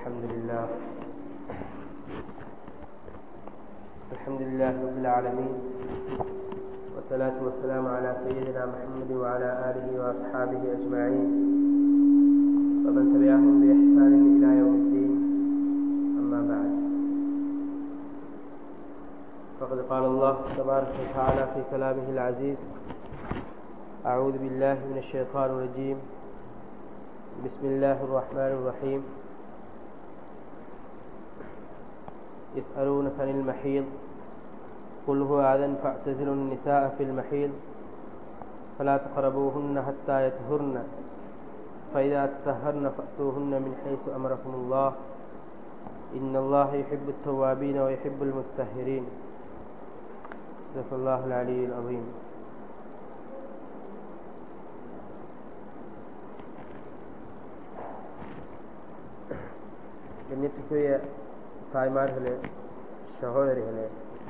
الحمد لله رب العالمين، والصلاة والسلام على سيدنا محمد وعلى آله وأصحابه أجمعين ومن تبعهم بإحسان إلى يوم الدين. أما بعد، فقد قال الله تبارك وتعالى في كلامه العزيز: أعوذ بالله من الشيطان الرجيم، بسم الله الرحمن الرحيم. يسألونك عن المحيض قل هو أذى فاعتزلوا النساء في المحيض فلا تقربوهن حتى يطهرن فإذا تطهرن فأتوهن من حيث أمركم الله إن الله يحب التوابين ويحب المتطهرين. صدق الله العلي العظيم. கண்ணியத்துக்குரிய தாய்மார்களே, சகோதரிகளே,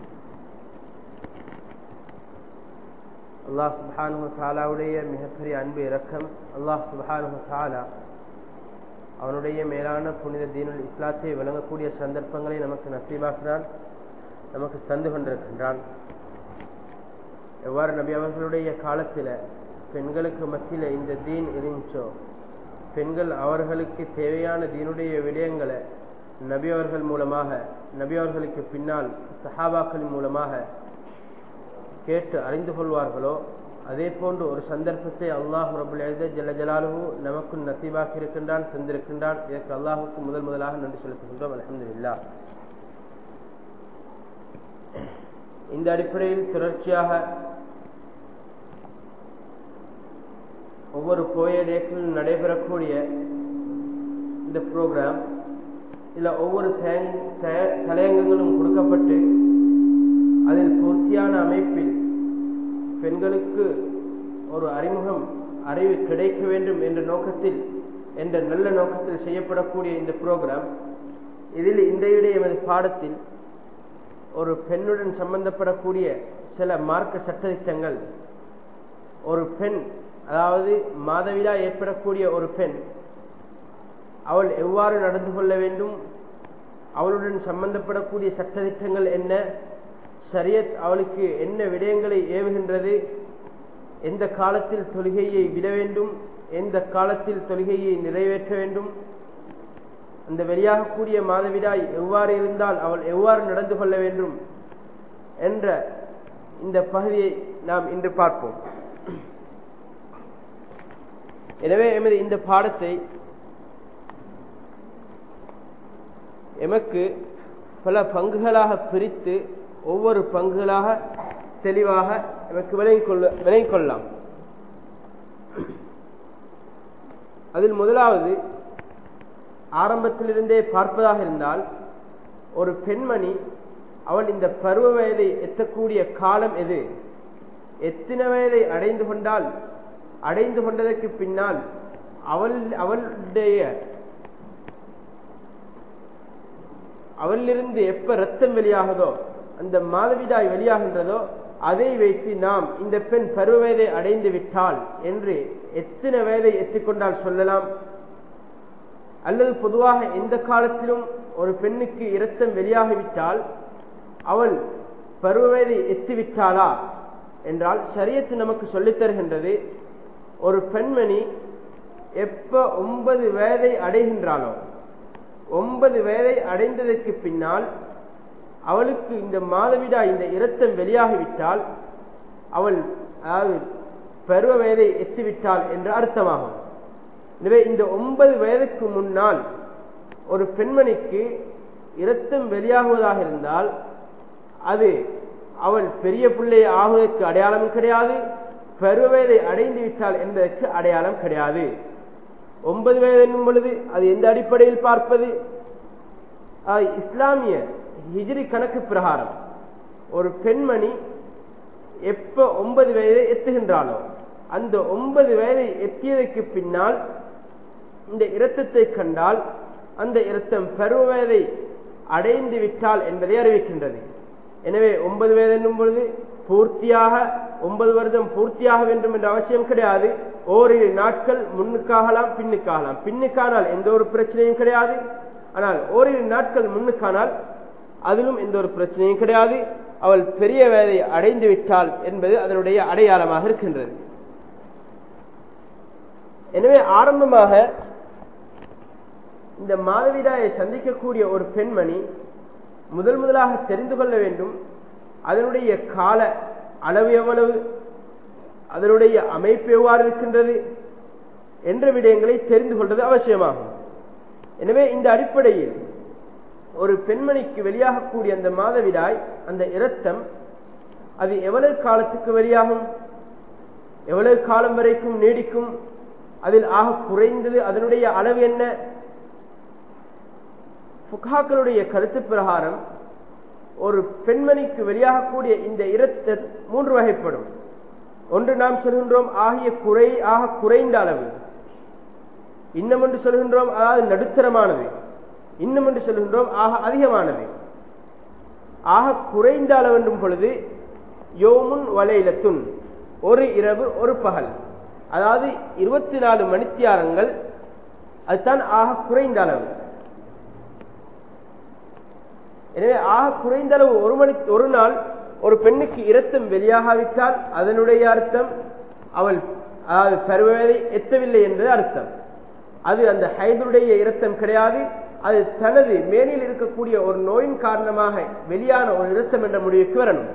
அல்லாஹ் சுப்ஹானஹு வ தஆலாவுடைய மிகப்பெரிய அன்பு இரக்கம், அல்லாஹ் சுப்ஹானஹு வ தஆலா அவனுடைய மேலான புனித தீனுல் இஸ்லாத்தை வழங்கக்கூடிய சந்தர்ப்பங்களை நமக்கு நசீபாக்குறான், நமக்கு தந்து கொண்டிருக்கின்றான். எவ்வாறு நபி அவர்களுடைய காலத்தில் பெண்களுக்கு மத்தியில் இந்த தீன் இருந்துச்சோ, பெண்கள் அவர்களுக்கு தேவையான தீனுடைய விடயங்களை நபி அவர்கள் மூலமாக, நபி அவர்களுக்கு பின்னால் சஹாபாக்களின் மூலமாக கேட்டு அறிந்து கொள்வார்களோ, அதே போன்று ஒரு சந்தர்ப்பத்தை அல்லாஹ் ரப்புல் இஸ்ஸத் ஜல்ல ஜலாலுஹு நமக்கு நசீபாக்கி இருக்கின்றான், தந்திருக்கின்றான். இதற்கு அல்லாஹுக்கு முதலாக நன்றி செலுத்துகின்றோம். அல்ஹம்துலில்லாஹ். இந்த அடிப்படையில் தொடர்ச்சியாக ஒவ்வொரு கோயிலேக்கிலும் நடைபெறக்கூடிய இந்த ப்ரோக்ராம், இதில் ஒவ்வொரு தலையங்கங்களும் கொடுக்கப்பட்டு அதில் பூர்த்தியான அமைப்பில் பெண்களுக்கு ஒரு அறிவு கிடைக்க வேண்டும் என்ற நோக்கத்தில், என்ற நல்ல நோக்கத்தில் செய்யப்படக்கூடிய இந்த ப்ரோக்ராம், இதில் இன்றைய எமது பாடத்தில் ஒரு பெண்ணுடன் சம்பந்தப்படக்கூடிய சில மார்க்க சட்டதிட்டங்கள், ஒரு பெண், அதாவது மாதவிடா ஏற்படக்கூடிய ஒரு பெண், அவள் எவ்வாறு நடந்து கொள்ள வேண்டும், அவளுடன் சம்பந்தப்படக்கூடிய சட்டதிட்டங்கள் என்ன, ஷரியத் அவளுக்கு என்ன விடயங்களை ஏவுகின்றது, எந்த காலத்தில் தொழுகையை விட வேண்டும், எந்த காலத்தில் தொழுகையை நிறைவேற்ற வேண்டும், அந்த வெளியாகக்கூடிய மாதவிடாய் எவ்வாறு இருந்தால் அவள் எவ்வாறு நடந்து கொள்ள வேண்டும் என்ற இந்த பகுதியை நாம் இன்று பார்ப்போம். எனவே எமது இந்த பாடத்தை எமக்கு பல பங்குகளாக பிரித்து ஒவ்வொரு பங்குகளாக தெளிவாக எமக்கு விளங்கிக் கொள்ளலாம். அதில் முதலாவது, ஆரம்பத்திலிருந்தே பார்ப்பதாக இருந்தால், ஒரு பெண்மணி அவள் இந்த பருவ வயதை எத்தக்கூடிய காலம் எது, எத்தனை வயதை அடைந்து கொண்டால், அடைந்து கொண்டதற்கு பின்னால் அவளிலிருந்து எப்ப ரத்தம் வெளியாகுதோ, அந்த மாதவிடாய் வெளியாகின்றதோ, அதை வைத்து நாம் இந்த பெண் பருவ வயதை அடைந்து விட்டால் என்று எத்தனை வயதை எத்திக்கொண்டால் சொல்லலாம். அல்லது பொதுவாக எந்த காலத்திலும் ஒரு பெண்ணுக்கு இரத்தம் வெளியாகிவிட்டால் அவள் பருவ வயதை எத்திவிட்டாளா என்றால், ஷரியத்து நமக்கு சொல்லித் தருகின்றது, ஒரு பெண்மணி எப்ப 9 வயதை அடைகின்றாளோ, 9 வயதை அடைந்ததற்கு பின்னால் அவளுக்கு இந்த மாதவிடா, இந்த இரத்தம் வெளியாகிவிட்டால் அவள், அதாவது பருவ வயதை எத்திவிட்டாள் என்று அர்த்தமாகும். எனவே இந்த 9 வயதுக்கு முன்னால் ஒரு பெண்மணிக்கு இரத்தம் வெளியாகுவதாக இருந்தால் அது அவள் பெரிய பிள்ளை ஆகுவதற்கு அடையாளம் கிடையாது, பருவ வயதை அடைந்து விட்டாள் என்பதற்கு அடையாளம் கிடையாது. 9 வயது என்னும் பொழுது அது எந்த அடிப்படையில் பார்ப்பது? இஸ்லாமிய ஹிஜ்ரி கணக்கு பிரகாரம் ஒரு பெண்மணி எப்ப 9 வயதை எத்துகின்றாளோ, அந்த 9 வயதை எத்தியதற்கு பின்னால் இந்த இரத்தத்தை கண்டால் அந்த இரத்தம் பருவ வயதை அடைந்து விட்டால் என்பதை அறிவிக்கின்றது. எனவே 9 வயது என்னும் பொழுது பூர்த்தியாக 9 வருடம் பூர்த்தியாக வேண்டும் என்ற அவசியம் கிடையாது. ஓரிரு நாட்கள் முன்னுக்காகலாம், பின்னுக்காகலாம். பின்னுக்கானால் எந்த ஒரு பிரச்சனையும் கிடையாது. ஆனால் ஓரிரு நாட்கள் முன்னுக்கானால் அதிலும் எந்த ஒரு பிரச்சனையும் கிடையாது. அவள் பெரிய வயதை அடைந்து விட்டாள் என்பது அதனுடைய அடையாளமாக இருக்கின்றது. எனவே ஆரம்பமாக இந்த மாதவிடாயை சந்திக்கக்கூடிய ஒரு பெண்மணி முதலாக தெரிந்து கொள்ள வேண்டும், அதனுடைய கால அளவு எவ்வளவு, அதனுடைய அமைப்பு எவ்வாறு இருக்கின்றது என்ற விடயங்களை தெரிந்து கொள்வது அவசியமாகும். எனவே இந்த அடிப்படையில் ஒரு பெண்மணிக்கு வெளியாகக்கூடிய அந்த மாதவிடாய், அந்த இரத்தம், அது எவ்வளவு காலத்துக்கு வெளியாகும், எவ்வளவு காலம் வரைக்கும் நீடிக்கும், அதில் ஆக குறைந்தது அதனுடைய அளவு என்ன? ஃபுக்ஹாக்களுடைய கருத்து பிரகாரம் ஒரு பெண்மணிக்கு வெளியாகக்கூடிய இந்த இரத்தம் 3 வகைப்படும். ஒன்று நாம் சொல்கின்றோம் ஆக குறைந்த அளவு, இன்னும் ஒன்று சொல்கின்றோம் அதாவது நடுத்தரமானது, இன்னும் ஒன்று சொல்கின்றோம் ஆக அதிகமானது. ஆக குறைந்த அளவு என்றும் பொழுது யோமுன் வலைலத்துன், ஒரு இரவு ஒரு பகல், அதாவது 24 மணித்தியாரங்கள், அதுதான் ஆக குறைந்த அளவு. எனவே ஆக குறைந்த அளவு ஒரு நாள் ஒரு பெண்ணுக்கு இரத்தம் வெளியாகாவிட்டால் அதனுடைய அர்த்தம் அவள் அதாவது பருவவயதை எட்டவில்லை என்பது அர்த்தம். அது அந்த ஹைதுடைய இரத்தம் கிடையாது, அது தனது மேனில் இருக்கக்கூடிய ஒரு நோயின் காரணமாக வெளியான ஒரு இரத்தம் என்ற முடிவுக்கு வரணும்.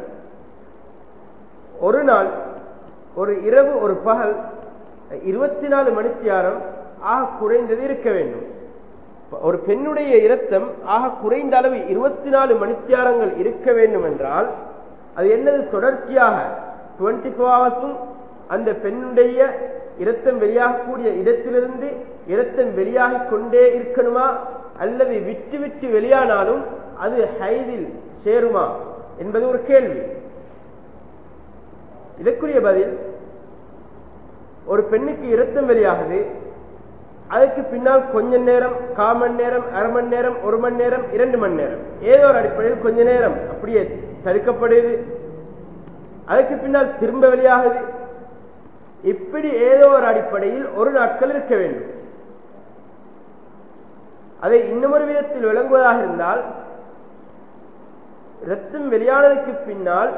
ஒரு நாள் ஒரு இரவு ஒரு பகல் 24 மணித்தியாரம் ஆக குறைந்தது இருக்க வேண்டும். ஒரு பெண்ணுடைய இரத்தம் ஆக குறைந்த அளவு 24 மணித்தியாரங்கள் இருக்க வேண்டும் என்றால் அது என்னது, தொடர்ச்சியாக 24 hours அந்த பெண்ணுடைய இரத்தம் வெளியாகக்கூடிய இடத்திலிருந்து இரத்தம் வெளியாகி கொண்டே இருக்கணுமா, அல்லது விட்டு விட்டு வெளியானாலும் அது ஹைதில் சேருமா என்பது ஒரு கேள்வி. இதற்குரிய பதில், ஒரு பெண்ணுக்கு இரத்தம் வெளியாகுது, அதற்கு பின்னால் கொஞ்ச நேரம், 1/4 மணி நேரம், அரை மணி நேரம், 1 மணி நேரம், 2 மணி நேரம், ஏதோ ஒரு அடிப்படையில் கொஞ்ச நேரம் அப்படியே தடுக்கப்படுது, அதற்கு பின்னால் திரும்ப வெளியாகுது, இப்படி ஏதோ ஒரு அடிப்படையில் ஒரு நாட்கள் இருக்க வேண்டும். அதை இன்னொரு விதத்தில் விளங்குவதாக இருந்தால், இரத்தம் வெளியானதற்கு பின்னால்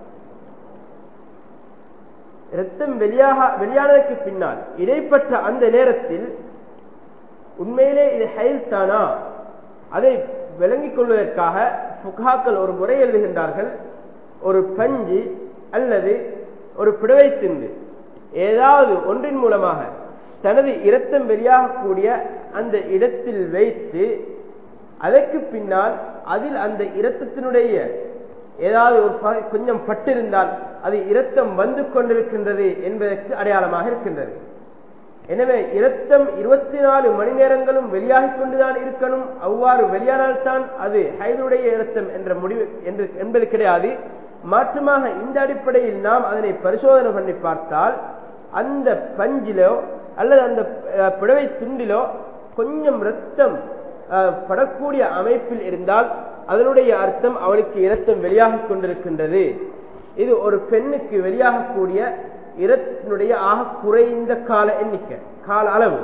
வெளியானதற்கு பின்னால் இடைப்பட்ட அந்த நேரத்தில் உண்மையிலே இது ஹைல் தானா, அதை விளங்கிக் கொள்வதற்காக ஃபுக்ஹாக்கள் ஒரு முறை எழுதுகின்றார்கள். ஒரு பஞ்சு அல்லது ஒரு பிடவை திண்டு ஏதாவது ஒன்றின் மூலமாக தனது இரத்தம் வெளியாகக்கூடிய அந்த இடத்தில் வைத்து அதற்கு பின்னால் அதில் அந்த இரத்தத்தினுடைய ஏதாவது ஒரு கொஞ்சம் பட்டிருந்தால் அது இரத்தம் வந்து கொண்டிருக்கின்றது என்பதற்கு அடையாளமாக இருக்கின்றது. எனவே இரத்தம் 24 மணி நேரங்களும் வெளியாகிக் கொண்டுதான் இருக்கணும், அவ்வாறு வெளியானால்தான் அது ஹைதுடைய இரத்தம் என்ற முடிவு என்பது கிடையாது. மாற்றமாக இந்த அடிப்படையில் நாம் அதனை பரிசோதனை பண்ணி பார்த்தால் அந்த பஞ்சிலோ அல்லது அந்த புடவை துண்டிலோ கொஞ்சம் இரத்தம் படக்கூடிய அமைப்பில் இருந்தால் அதனுடைய அர்த்தம் அவளுக்கு இரத்தம் வெளியாகிக் கொண்டிருக்கின்றது. இது ஒரு பெண்ணுக்கு வெளியாகக்கூடிய இரத்தினுடைய ஆக குறைந்த கால எண்ணிக்கை, கால அளவு.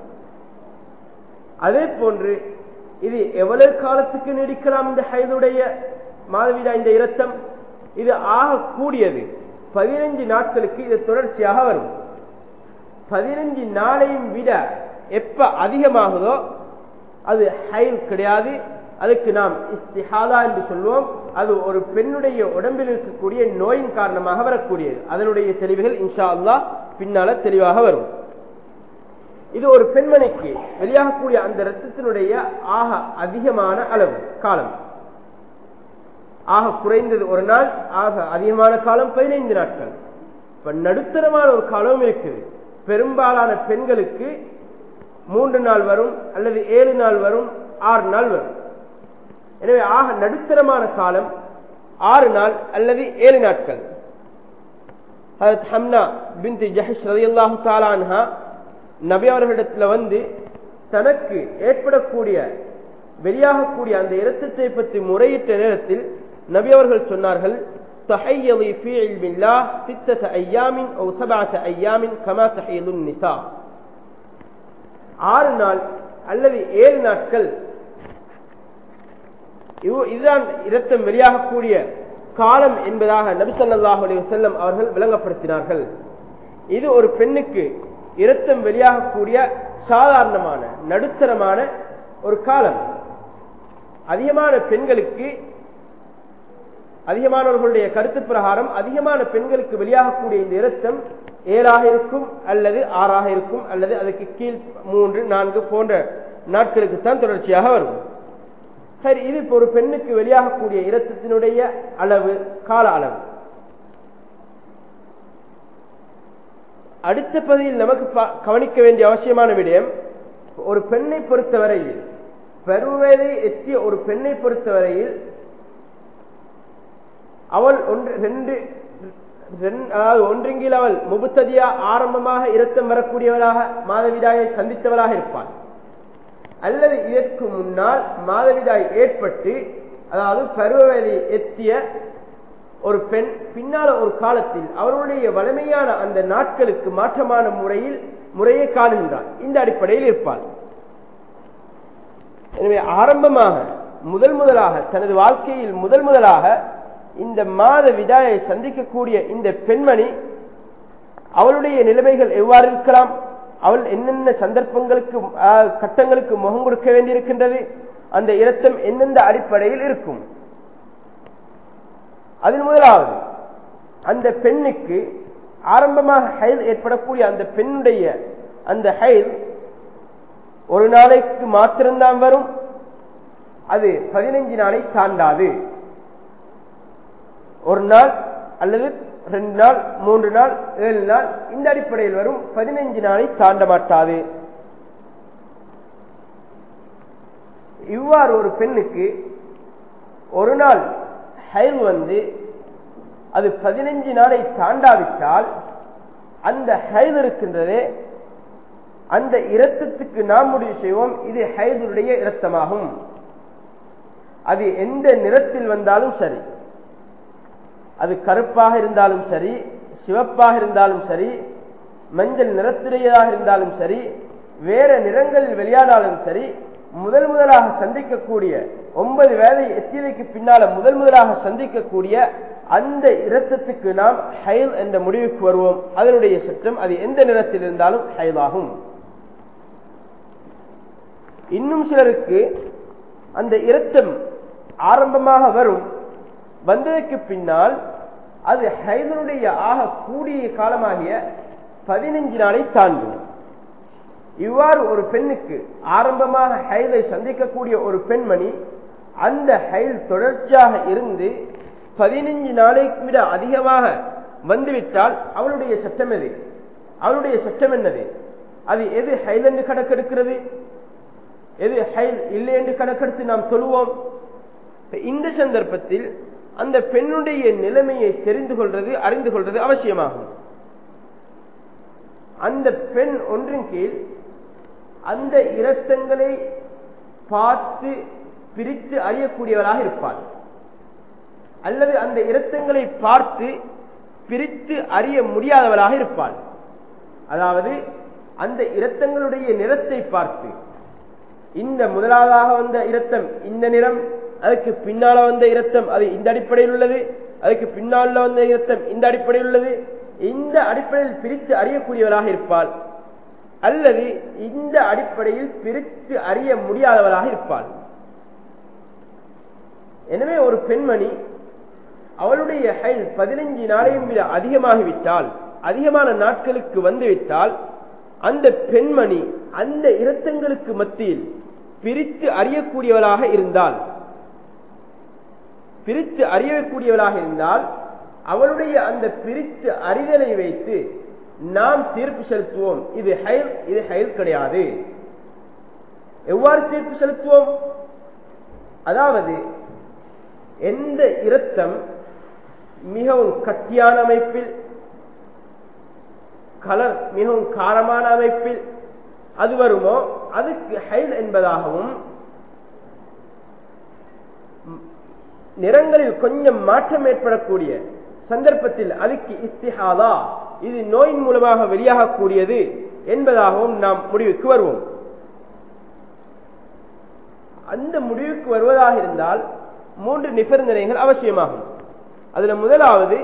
அதே போன்று இது எவ்வளவு காலத்துக்கு நீடிக்கலாம் இந்த ஹைதுடைய மாதவிடா இந்த இரத்தம்? இது ஆக கூடியது 15 நாட்களுக்கு இது தொடர்ச்சியாக வரும். 15 நாளையும் விட எப்ப அதிகமாகுதோ அது ஹைல் கிடையாது, அதுக்கு நாம் இஸ்திஹாதா என்று சொல்வோம். அது ஒரு பெண்ணுடைய உடம்பில் இருக்கக்கூடிய நோயின் காரணமாக வரக்கூடியது. அதனுடைய தெளிவுகள் இன்ஷா அல்லாஹ் பின்னால தெளிவாக வரும். இது ஒரு பெண்மணிக்கு வெளியாகக்கூடிய அந்த இரத்தத்தினுடைய ஆக அதிகமான அளவு காலம். ஆக குறைந்தது ஒரு நாள், ஆக அதிகமான காலம் 15 நாட்கள். இப்ப நடுத்தரமான ஒரு காலம் இருக்குது. பெரும்பாலான பெண்களுக்கு 3 நாள் வரும், அல்லது 7 நாள் வரும், 6 நாள் வரும். எனவே ஆக நடுத்தரமான காலம் 6 நாள் அல்லது 7 நாட்கள். ஹஜ்ரத் ஹம்னா பின்த் ஜஹஷ் ரலியல்லாஹு தஆலா அன்ஹா நபி அவர்களிடத்தில் வந்து தனக்கு ஏற்படக்கூடிய வெளியாகக்கூடிய அந்த இரத்தத்தை பற்றி முறையிட்ட நேரத்தில் நபி அவர்கள் சொன்னார்கள், தஹய்யலி ஃபீ இல்மில்லாஹ் 6 அய்யாமின் அவ் 7 அய்யாமின் கமா தஹய்யலுன் நிசா. 6 நாள் அல்லது 7 நாட்கள் இதுதான் இரத்தம் வெளியாகக்கூடிய காலம் என்பதாக நபி ஸல்லல்லாஹு அலைஹி வஸல்லம் அவர்கள் விளங்கப்படுத்தினார்கள். இது ஒரு பெண்ணுக்கு இரத்தம் வெளியாகக்கூடிய சாதாரணமான நடுத்தரமான ஒரு காலம். அதிகமான பெண்களுக்கு, அதிகமானவர்களுடைய கருத்து பிரகாரம் அதிகமான பெண்களுக்கு வெளியாகக்கூடிய இந்த இரத்தம் 7ஆக இருக்கும் அல்லது 6ஆக இருக்கும் அல்லது அதுக்கு கீழ் 3, 4 போன்ற நாட்களுக்கு தான் தொடர்ச்சியாக வரும். சரி, இது இப்போ ஒரு பெண்ணுக்கு வெளியாகக்கூடிய இரத்தத்தினுடைய அளவு, கால அளவு. அடுத்த பகுதியில் நமக்கு கவனிக்க வேண்டிய அவசியமான விடயம், ஒரு பெண்ணை பொறுத்தவரையில், பருவவயதை எத்திய ஒரு பெண்ணை பொறுத்தவரையில் அவள் ஒன்றில் அவள் முபத்ததியா ஆரம்பமாக இரத்தம் வரக்கூடியவளாக மாதவிடாயை சந்தித்தவளாக இருப்பாள். அல்லது இதற்கு முன்னால் மாதவிடாய் ஏற்பட்டு, அதாவது பருவவயதை எத்திய ஒரு பெண் பின்னால ஒரு காலத்தில் அவருடைய வலிமையான அந்த நாட்களுக்கு மாற்றமான முறையை காணுகின்றார். இந்த அடிப்படையில் இருப்பாள். எனவே ஆரம்பமாக முதலாக தனது வாழ்க்கையில் முதலாக இந்த மாதவிடாயை சந்திக்கக்கூடிய இந்த பெண்மணி அவளுடைய நிலைமைகள் எவ்வாறு இருக்கலாம், அவள் என்னென்ன சந்தர்ப்பங்களுக்கு கட்டங்களுக்கு முகம் கொடுக்க வேண்டியிருக்கின்றது, அந்த இரத்தம் எந்தெந்த அடிப்படையில் இருக்கும். அதில் முதலாவது, அந்த பெண்ணுக்கு ஆரம்பமாக ஹைல் ஏற்படக்கூடிய அந்த பெண்ணுடைய அந்த ஹைல் ஒரு நாளைக்கு மாத்திரம்தான் வரும். அது 15 நாளை தாண்டாது. ஒரு நாள் அல்லது 2 நாள், 3 நாள், 7 நாள், இந்த அடிப்படையில் வரும். 15 நாளை தாண்ட மாட்டாது. இவ்வாறு ஒரு பெண்ணுக்கு ஒரு நாள் ஹைல் வந்து அது 15 நாளை தாண்டாவிட்டால் அந்த ஹைல் இருக்கின்றதே, அந்த இரத்தத்துக்கு நாம் முடிவு செய்வோம் இது ஹைதுடைய இரத்தமாகும். அது எந்த நிறத்தில் வந்தாலும் சரி, அது கருப்பாக இருந்தாலும் சரி, சிவப்பாக இருந்தாலும் சரி, மஞ்சள் நிறத்துடையதாக இருந்தாலும் சரி, வேற நிறங்களில் வெளியானாலும் சரி, முதலாக சந்திக்கக்கூடிய 9 வயதை எத்தியதைக்கு பின்னால முதலாக சந்திக்கக்கூடிய அந்த இரத்தத்துக்கு நாம் ஹைல் என்ற முடிவுக்கு வருவோம். அதனுடைய சட்டம் அது எந்த நிறத்தில் இருந்தாலும் ஹைலாகும். இன்னும் சிலருக்கு அந்த இரத்தம் ஆரம்பமாக வரும், வந்ததற்கு பின்னால் அது ஹைதனுடைய ஆக கூடிய காலமாகிய 15 நாளை தாண்டும். இவ்வாறு ஒரு பெண்ணுக்கு ஆரம்பமாக ஹைலை சந்திக்கக்கூடிய ஒரு பெண்மணி அந்த ஹைல் தொடர்ச்சியாக இருந்து 15 நாளைக்கு விட அதிகமாக வந்துவிட்டால் அவளுடைய சட்டம் எது? அவளுடைய சட்டம் என்னது? அது எது ஹைல் என்று கணக்கெடுக்கிறது, எது ஹைல் இல்லை என்று கணக்கெடுத்து நாம் சொல்லுவோம். இந்த சந்தர்ப்பத்தில் அந்த பெண்ணுடைய நிலைமையை தெரிந்து கொள்வது, அறிந்து கொள்வது அவசியமாகும். அந்த பெண் ஒன்றின் கீழ் அந்த இரத்தங்களை பார்த்து பிரித்து அறியக்கூடியவராக இருப்பாள், அல்லது அந்த இரத்தங்களை பார்த்து பிரித்து அறிய முடியாதவராக இருப்பாள். அதாவது அந்த இரத்தங்களுடைய நிறத்தை பார்த்து, இந்த முதலாவதாக வந்த இரத்தம் இந்த நிறம், அதுக்கு பின்னால வந்த இரத்தம் அது இந்த அடிப்படையில் உள்ளது, அதுக்கு பின்னால் வந்த இரத்தம் இந்த அடிப்படையில் உள்ளது, இந்த அடிப்படையில் பிரித்து அறியக்கூடியவராக இருப்பாள். அல்லது இந்த அடிப்படையில் பிரித்து அறிய முடியாதவராக இருப்பாள். எனவே ஒரு பெண்மணி அவளுடைய ஹைல் 15 நாளையும் விட அதிகமாகிவிட்டால், அதிகமான நாட்களுக்கு வந்துவிட்டால், அந்த பெண்மணி அந்த இரத்தங்களுக்கு மத்தியில் பிரித்து அறியக்கூடியவளாக இருந்தால், அவளுடைய அந்த பிரித்து அறிதலை வைத்து நாம் தீர்ப்பு செலுத்துவோம், இது ஹைல், இது ஹைல் கிடையாது. எவ்வாறு தீர்ப்பு செலுத்துவோம்? அதாவது எந்த இரத்தம் மிகவும் கட்டியான அமைப்பில், கலர் மிகவும் காரமான அமைப்பில் அது வருமோ அதுக்கு ஹைல் என்பதாகவும், நிறங்களில் கொஞ்சம் மாற்றம் ஏற்படக்கூடிய சந்தர்ப்பத்தில் அதுக்கு இஸ்திஹாதா, இது நோயின் மூலமாக வெளியாகக்கூடியது என்பதாகவும் நாம் முடிவுக்கு வருவோம். அந்த முடிவுக்கு வருவதாக இருந்தால் 3 நிபந்தனைகள் அவசியமாகும். அதுல முதலாவது,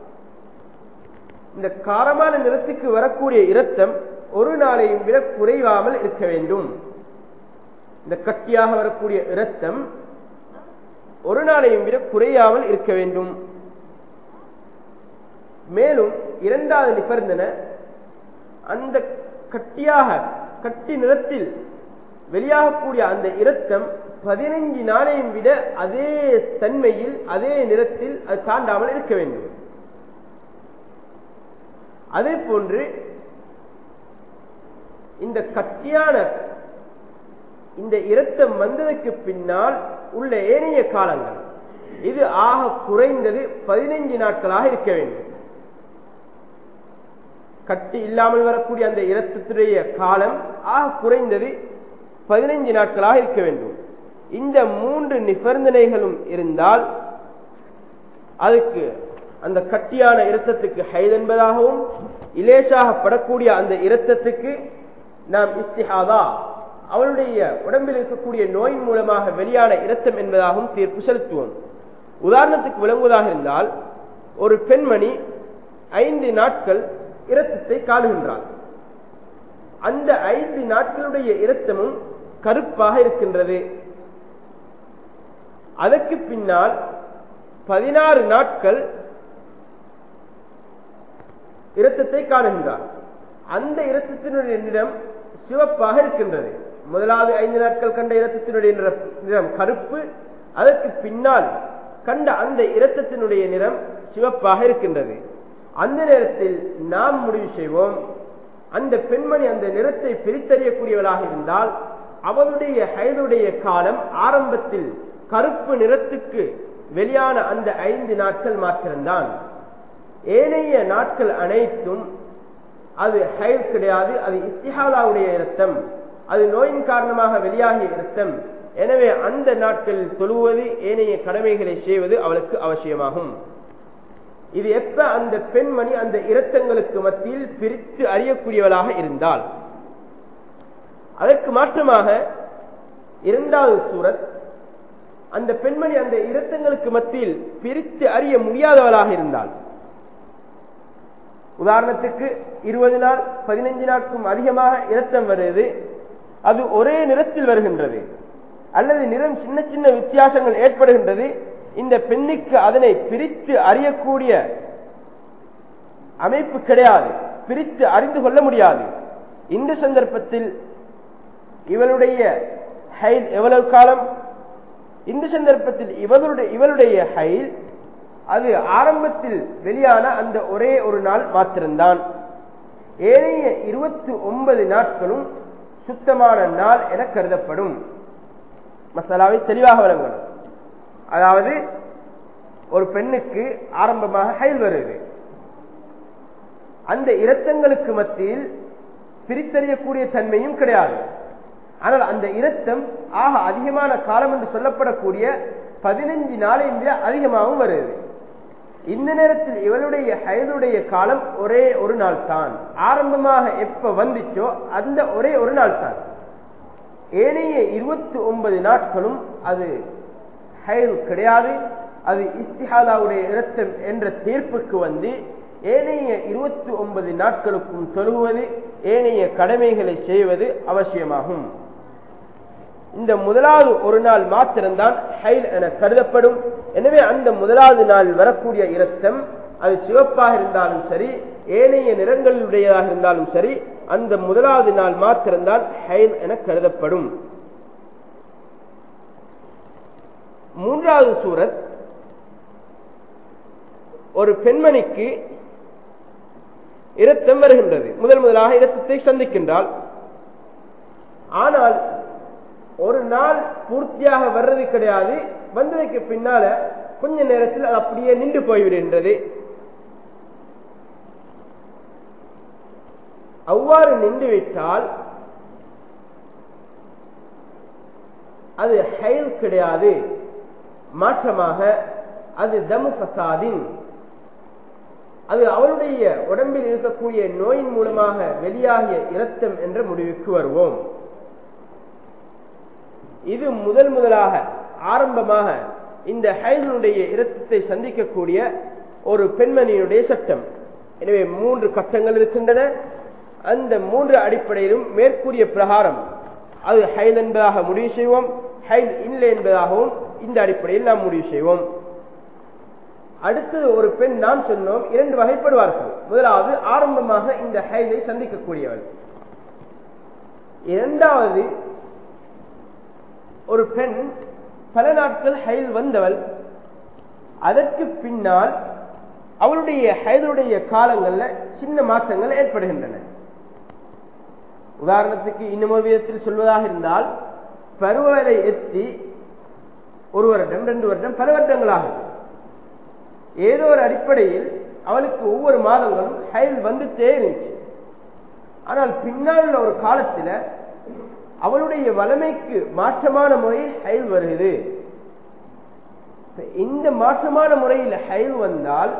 இந்த காரமான நிறத்துக்கு வரக்கூடிய இரத்தம் ஒரு நாளையும் விட குறைவாமல் இருக்க வேண்டும். இந்த கட்டியாக வரக்கூடிய இரத்தம் ஒரு நாளையும் விட குறையாமல் இருக்க வேண்டும். மேலும் இரண்டாவது நிபந்தனை, அந்த கட்டி நிறத்தில் வெளியாகக்கூடிய அந்த இரத்தம் 15 நாளையும் விட அதே தன்மையில் அதே நிறத்தில் அது தாண்டாமல் இருக்க வேண்டும். அதே போன்று இந்த கட்டியான இந்த இரத்தம் வந்ததற்கு பின்னால் உள்ள ஏனைய காலங்கள் இது ஆக குறைந்தது 15 நாட்களாக இருக்க வேண்டும். கட்டி இல்லாமல் வரக்கூடிய அந்த இரத்தத்துடைய காலம் ஆக குறைந்தது 15 நாட்களாக இருக்க வேண்டும். இந்த 3 நிபந்தனைகளும் இருந்தால் அதுக்கு அந்த கட்டியான இரத்தத்துக்கு ஹைத் என்பதாகவும், இலேசாக படக்கூடிய அந்த இரத்தத்துக்கு நாம் இஸ்திஹாதா, அவளுடைய உடம்பில் இருக்கக்கூடிய நோயின் மூலமாக வெளியான இரத்தம் என்பதாகவும் தீர்ப்பு செலுத்துவோம். உதாரணத்துக்கு விளங்குவதாக இருந்தால், ஒரு பெண்மணி 5 நாட்கள் இரத்தத்தை காணுகின்றார். அந்த 5 நாட்களுடைய இரத்தமும் கருப்பாக இருக்கின்றது. அதற்கு பின்னால் 16 நாட்கள் இரத்தத்தை காணுகின்றார். அந்த இரத்தத்தினுடைய நிறம் சிவப்பாக இருக்கின்றது. முதலாவது 5 நாட்கள் கண்ட இரத்தத்தினுடைய நிறம் கருப்பு, அதற்கு பின்னால் கண்ட அந்த இரத்தத்தினுடைய நிறம் சிவப்பாக இருக்கின்றது. அந்த நேரத்தில் நாம் முடிவு செய்வோம், அந்த பெண்மணி அந்த நிறத்தை பிரித்தறியக்கூடியவளாக இருந்தால் அவளுடைய ஹைதுடைய காலம் ஆரம்பத்தில் கருப்பு நிறத்துக்கு வெளியான அந்த 5 நாட்கள் மாத்திரம்தான். ஏனைய நாட்கள் அனைத்தும் அது ஹைத் கிடையாது, அது இஸ்திஹாலாவுடைய இரத்தம், அது நோயின் காரணமாக வெளியாகிய இரத்தம். எனவே அந்த நாட்களில் தொழுவது, ஏனைய கடமைகளை செய்வது அவளுக்கு அவசியமாகும். இது எப்ப அந்த பெண்மணி அந்த இரத்தங்களுக்கு மத்தியில் பிரித்து அறியக்கூடியவளாக இருந்தால். அதற்கு மாற்றமாக இரண்டாவது சூரத், அந்த பெண்மணி அந்த இரத்தங்களுக்கு மத்தியில் பிரித்து அறிய முடியாதவளாக இருந்தால், உதாரணத்துக்கு 20 நாள் 15 நாட்களுக்கும் அதிகமாக இரத்தம் வருது, அது ஒரே நிறத்தில் வருகின்றது, அல்லது நிறம் சின்ன சின்ன வித்தியாசங்கள் ஏற்படுகின்றது, இந்த பெண்ணுக்கு அதனை பிரித்து அறியக்கூடிய அமைப்பு கிடையாது, பிரித்து அறிந்து கொள்ள முடியாது. இந்த சந்தர்ப்பத்தில் இவளுடைய ஹைல் எவ்வளவு காலம், இந்த சந்தர்ப்பத்தில் இவளுடைய ஹைல் அது ஆரம்பத்தில் வெளியான அந்த ஒரே ஒரு நாள் மாத்திரம்தான். ஏனைய 29 நாட்களும் சுத்தமான நாள் என கருதப்படும். மசாலாவை தெளிவாக வழங்கணும். அதாவது ஒரு பெண்ணுக்கு ஆரம்பமாக ஹைல் வருது, அந்த இரத்தங்களுக்கு மத்தியில் பிரித்தறியக்கூடிய தன்மையும் கிடையாது. ஆனால் அந்த இரத்தம் ஆக அதிகமான காலம் என்று சொல்லப்படக்கூடிய 15 நாளையும் விட அதிகமாகவும் வருது. இந்த நேரத்தில் இவளுடைய ஹைதுடைய காலம் ஒரே ஒரு நாள் தான். ஆரம்பமாக எப்ப வந்துச்சோ அந்த ஒரே ஒரு நாள் தான். ஏனைய 29 நாட்களும் அது ஹைது கிடையாது, அது இஸ்திஹாலாவுடைய இரத்தம் என்ற தீர்ப்புக்கு வந்து ஏனைய 29 நாட்களுக்கும் தொழுவது, ஏனைய கடமைகளை செய்வது அவசியமாகும். இந்த முதலாவது ஒரு நாள் மாத்திரம்தான் ஹைல் என கருதப்படும். எனவே அந்த முதலாவது நாள் வரக்கூடிய இரத்தம் அது சிவப்பாக இருந்தாலும் சரி, ஏனைய நிறங்களுடையதாக இருந்தாலும் சரி, அந்த முதலாவது நாள் மாத்திரம்தான் ஹைல் என கருதப்படும். மூன்றாவது சூரத், ஒரு பெண்மணிக்கு இரத்தம் வருகின்றது, முதலாக இரத்தத்தை சந்திக்கின்றால், ஆனால் ஒரு நாள் பூர்த்தியாக வர்றது கிடையாது, வந்ததுக்கு பின்னால கொஞ்ச நேரத்தில் அது அப்படியே நின்று போய்விடுகின்றது. அவ்வாறு நின்றுவிட்டால் அது ஹைல் கிடையாது, மாற்றமாக அது தமு ஃபசாதின், அது அவளுடைய உடம்பில் இருக்கக்கூடிய நோயின் மூலமாக வெளியாகிய இரத்தம் என்ற முடிவுக்கு வருவோம். இது முதலாக ஆரம்பமாக இந்த ஹைலுடைய இரத்தத்தை சந்திக்கக்கூடிய ஒரு பெண்மணியுடைய சட்டம். எனவே 3 கட்டங்கள் இருக்கின்றன. அந்த 3 அடிப்படையிலும் மேற்கூறிய பிரகாரம் அது ஹைல் என்பதாக முடிவு செய்வோம், ஹைல் இல்லை என்பதாகவும் இந்த அடிப்படையில் நாம் முடிவு செய்வோம். அடுத்தது ஒரு பெண் நாம் சொன்னோம் 2 வகைப்படுவார்கள். முதலாவது ஆரம்பமாக இந்த ஹைலை சந்திக்கக்கூடியவள். இரண்டாவது ஒரு பெண் பல நாட்கள் ஹைல் வந்தவள், அதற்கு பின்னால் அவளுடைய ஹைலுடைய காலங்கள்ல சின்ன மாற்றங்கள் ஏற்படுகின்றன. உதாரணத்துக்கு இன்னும் ஒரு விதத்தில் சொல்வதாக இருந்தால், பருவவயதை எத்தி 1 வருடம் 2 வருடம் பல வருடங்களாகும். ஏதோ ஒரு அடிப்படையில் அவளுக்கு ஒவ்வொரு மாதங்களும் ஹைல் வந்துட்டே இருந்துச்சு. ஆனால் பின்னால் ஒரு காலத்துல அவளுடைய வளமைக்கு மாற்றமான முறையில் ஹைல் வருகிறது. இந்த மாற்றமான முறையில் ஹைல் வந்தால்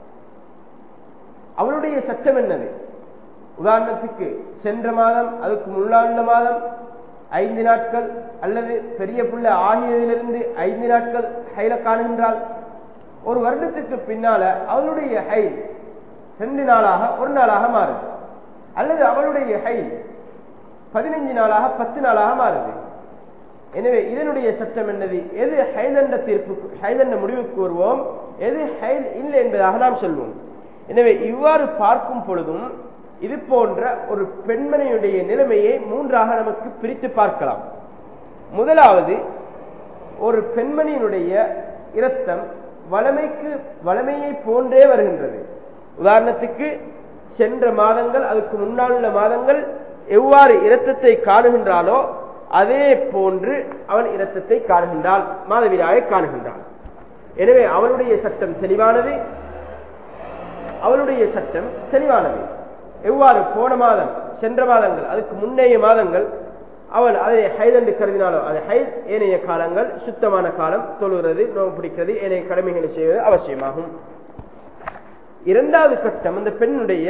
அவளுடைய சட்டம் என்னது? உதாரணத்துக்கு சென்ற மாதம், அதுக்கு முன்னாள் மாதம் 5 நாட்கள் அல்லது பெரிய புள்ள ஆகியதிலிருந்து 5 நாட்கள் ஹைல காணுகின்றால், ஒரு வருடத்துக்கு பின்னால அவளுடைய ஹைல் 2 நாளாக 1 நாளாக மாறுது, அல்லது அவளுடைய ஹைல் 15 நாளாக 10 நாளாக மாறுது. எனவே இதனுடைய சட்டம் என்னது? எது ஹைல் என்ற தீர்ப்புக்கு, ஹைல் என்ற முடிவுக்கு வருவோம், எது ஹைல் இல்லை என்பதாக நாம் சொல்வோம். எனவே இவ்வாறு பார்க்கும் பொழுதும் இது போன்ற ஒரு பெண்மணியுடைய நிலைமையை 3ஆக நமக்கு பிரித்து பார்க்கலாம். முதலாவது, ஒரு பெண்மணியினுடைய இரத்தம் வளமையை போன்றே வருகின்றது. உதாரணத்துக்கு சென்ற மாதங்கள், அதுக்கு முன்னால் உள்ள மாதங்கள் எவ்வாறு இரத்தத்தை காணுகின்றாலோ அதே போன்று அவன் இரத்தத்தை காணுகின்றாள், மாதவிடாயை காணுகின்றாள். எனவே அவளுடைய சட்டம் தெளிவானது, அவளுடைய சட்டம் தெளிவானது. எவ்வாறு போன மாதம், சென்ற மாதங்கள், அதுக்கு முன்னைய மாதங்கள் அவள் அதை ஹைல் என்று கருதினாலோ அது ஹைல், ஏனைய காலங்கள் சுத்தமான காலம், தொழுகிறது, நோவு பிடிக்கிறது, ஏனைய கடமைகளை செய்வது அவசியமாகும். இரண்டாவது கட்டம், அந்த பெண்ணுடைய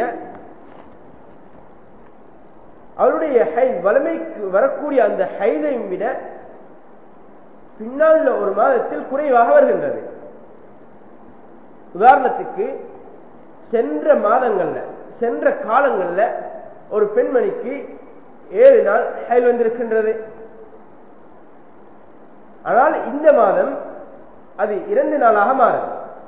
அவளுடைய ஹைல் வளமைக்கு வரக்கூடிய அந்த ஹைலையும் விட பின்னால் ஒரு மாதத்தில் குறைவாக வருகின்றது. உதாரணத்துக்கு சென்ற மாதங்கள்ல, சென்ற காலங்கள்ல ஒரு பெண்மணிக்கு 7 நாள் ஹைல் வந்திருக்கின்றது. ஆனால் இந்த மாதம் அது 2 நாளாக மாறும்.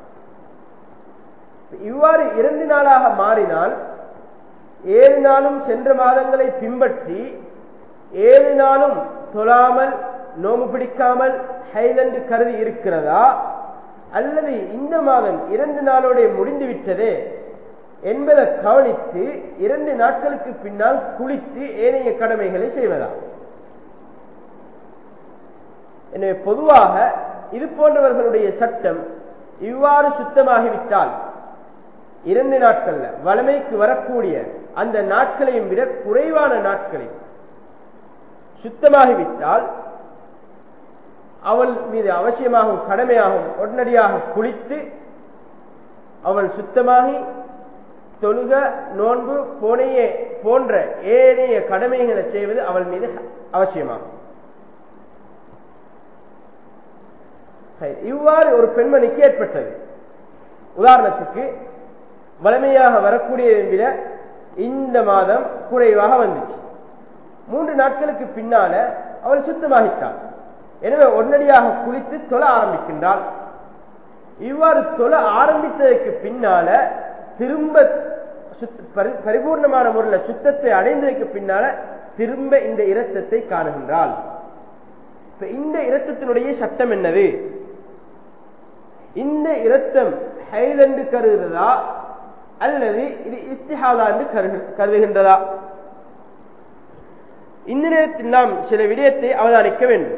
இவ்வாறு 2 நாளாக மாறினால் 7 நாளும் சென்ற மாதங்களை பின்பற்றி 7 நாளும் தொழாமல் நோம்பு பிடிக்காமல் ஹைல் என்று கருதி இருக்கிறதா, அல்லது இந்த மாதம் 2 நாளோட முடிந்து விட்டதே என்பதை கவனித்து 2 நாட்களுக்கு பின்னால் குளித்து ஏனைய கடமைகளை செய்வதா? எனவே பொதுவாக இது போன்றவர்களுடைய சட்டம், இவ்வாறு சுத்தமாகிவிட்டால் 2 நாட்கள்ல வளமைக்கு வரக்கூடிய அந்த நாட்களையும் விட குறைவான நாட்களில் சுத்தமாகிவிட்டால் அவள் மீது அவசியமாகும், கடமையாகும், உடனடியாக குளித்து அவள் சுத்தமாகி தொழுக, நோன்பு போன்ற ஏனைய கடமைகளை செய்வது அவள் மீது அவசியமாகும். இவ்வாறு ஒரு பெண்மணிக்கு ஏற்பட்டது. உதாரணத்துக்கு வலிமையாக வரக்கூடியதை விட இந்த மாதம் குறைவாக வந்துச்சு. 3 நாட்களுக்கு பின்னால அவள் சுத்தமாகிட்டாள். எனவே உடனடியாக குளித்து தொழ ஆரம்பிக்கின்றாள். இவ்வாறு தொழ ஆரம்பித்ததற்கு பின்னால திரும்ப பரிபூர்ணமான முறையில் சுத்தத்தை அடைந்ததற்கு பின்னால திரும்ப இந்த இரத்தத்தை காணுகின்றாள். இந்த இரத்தத்தினுடைய சட்டம் என்னது? இந்த இரத்தம் ஹைல் என்று கருதுகிறதா அல்லது இது இஸ்திஹாதா என்று கருதுகின்றதா? இந்த நேரத்தில் நாம் சில விடயத்தை அவதானிக்க வேண்டும்.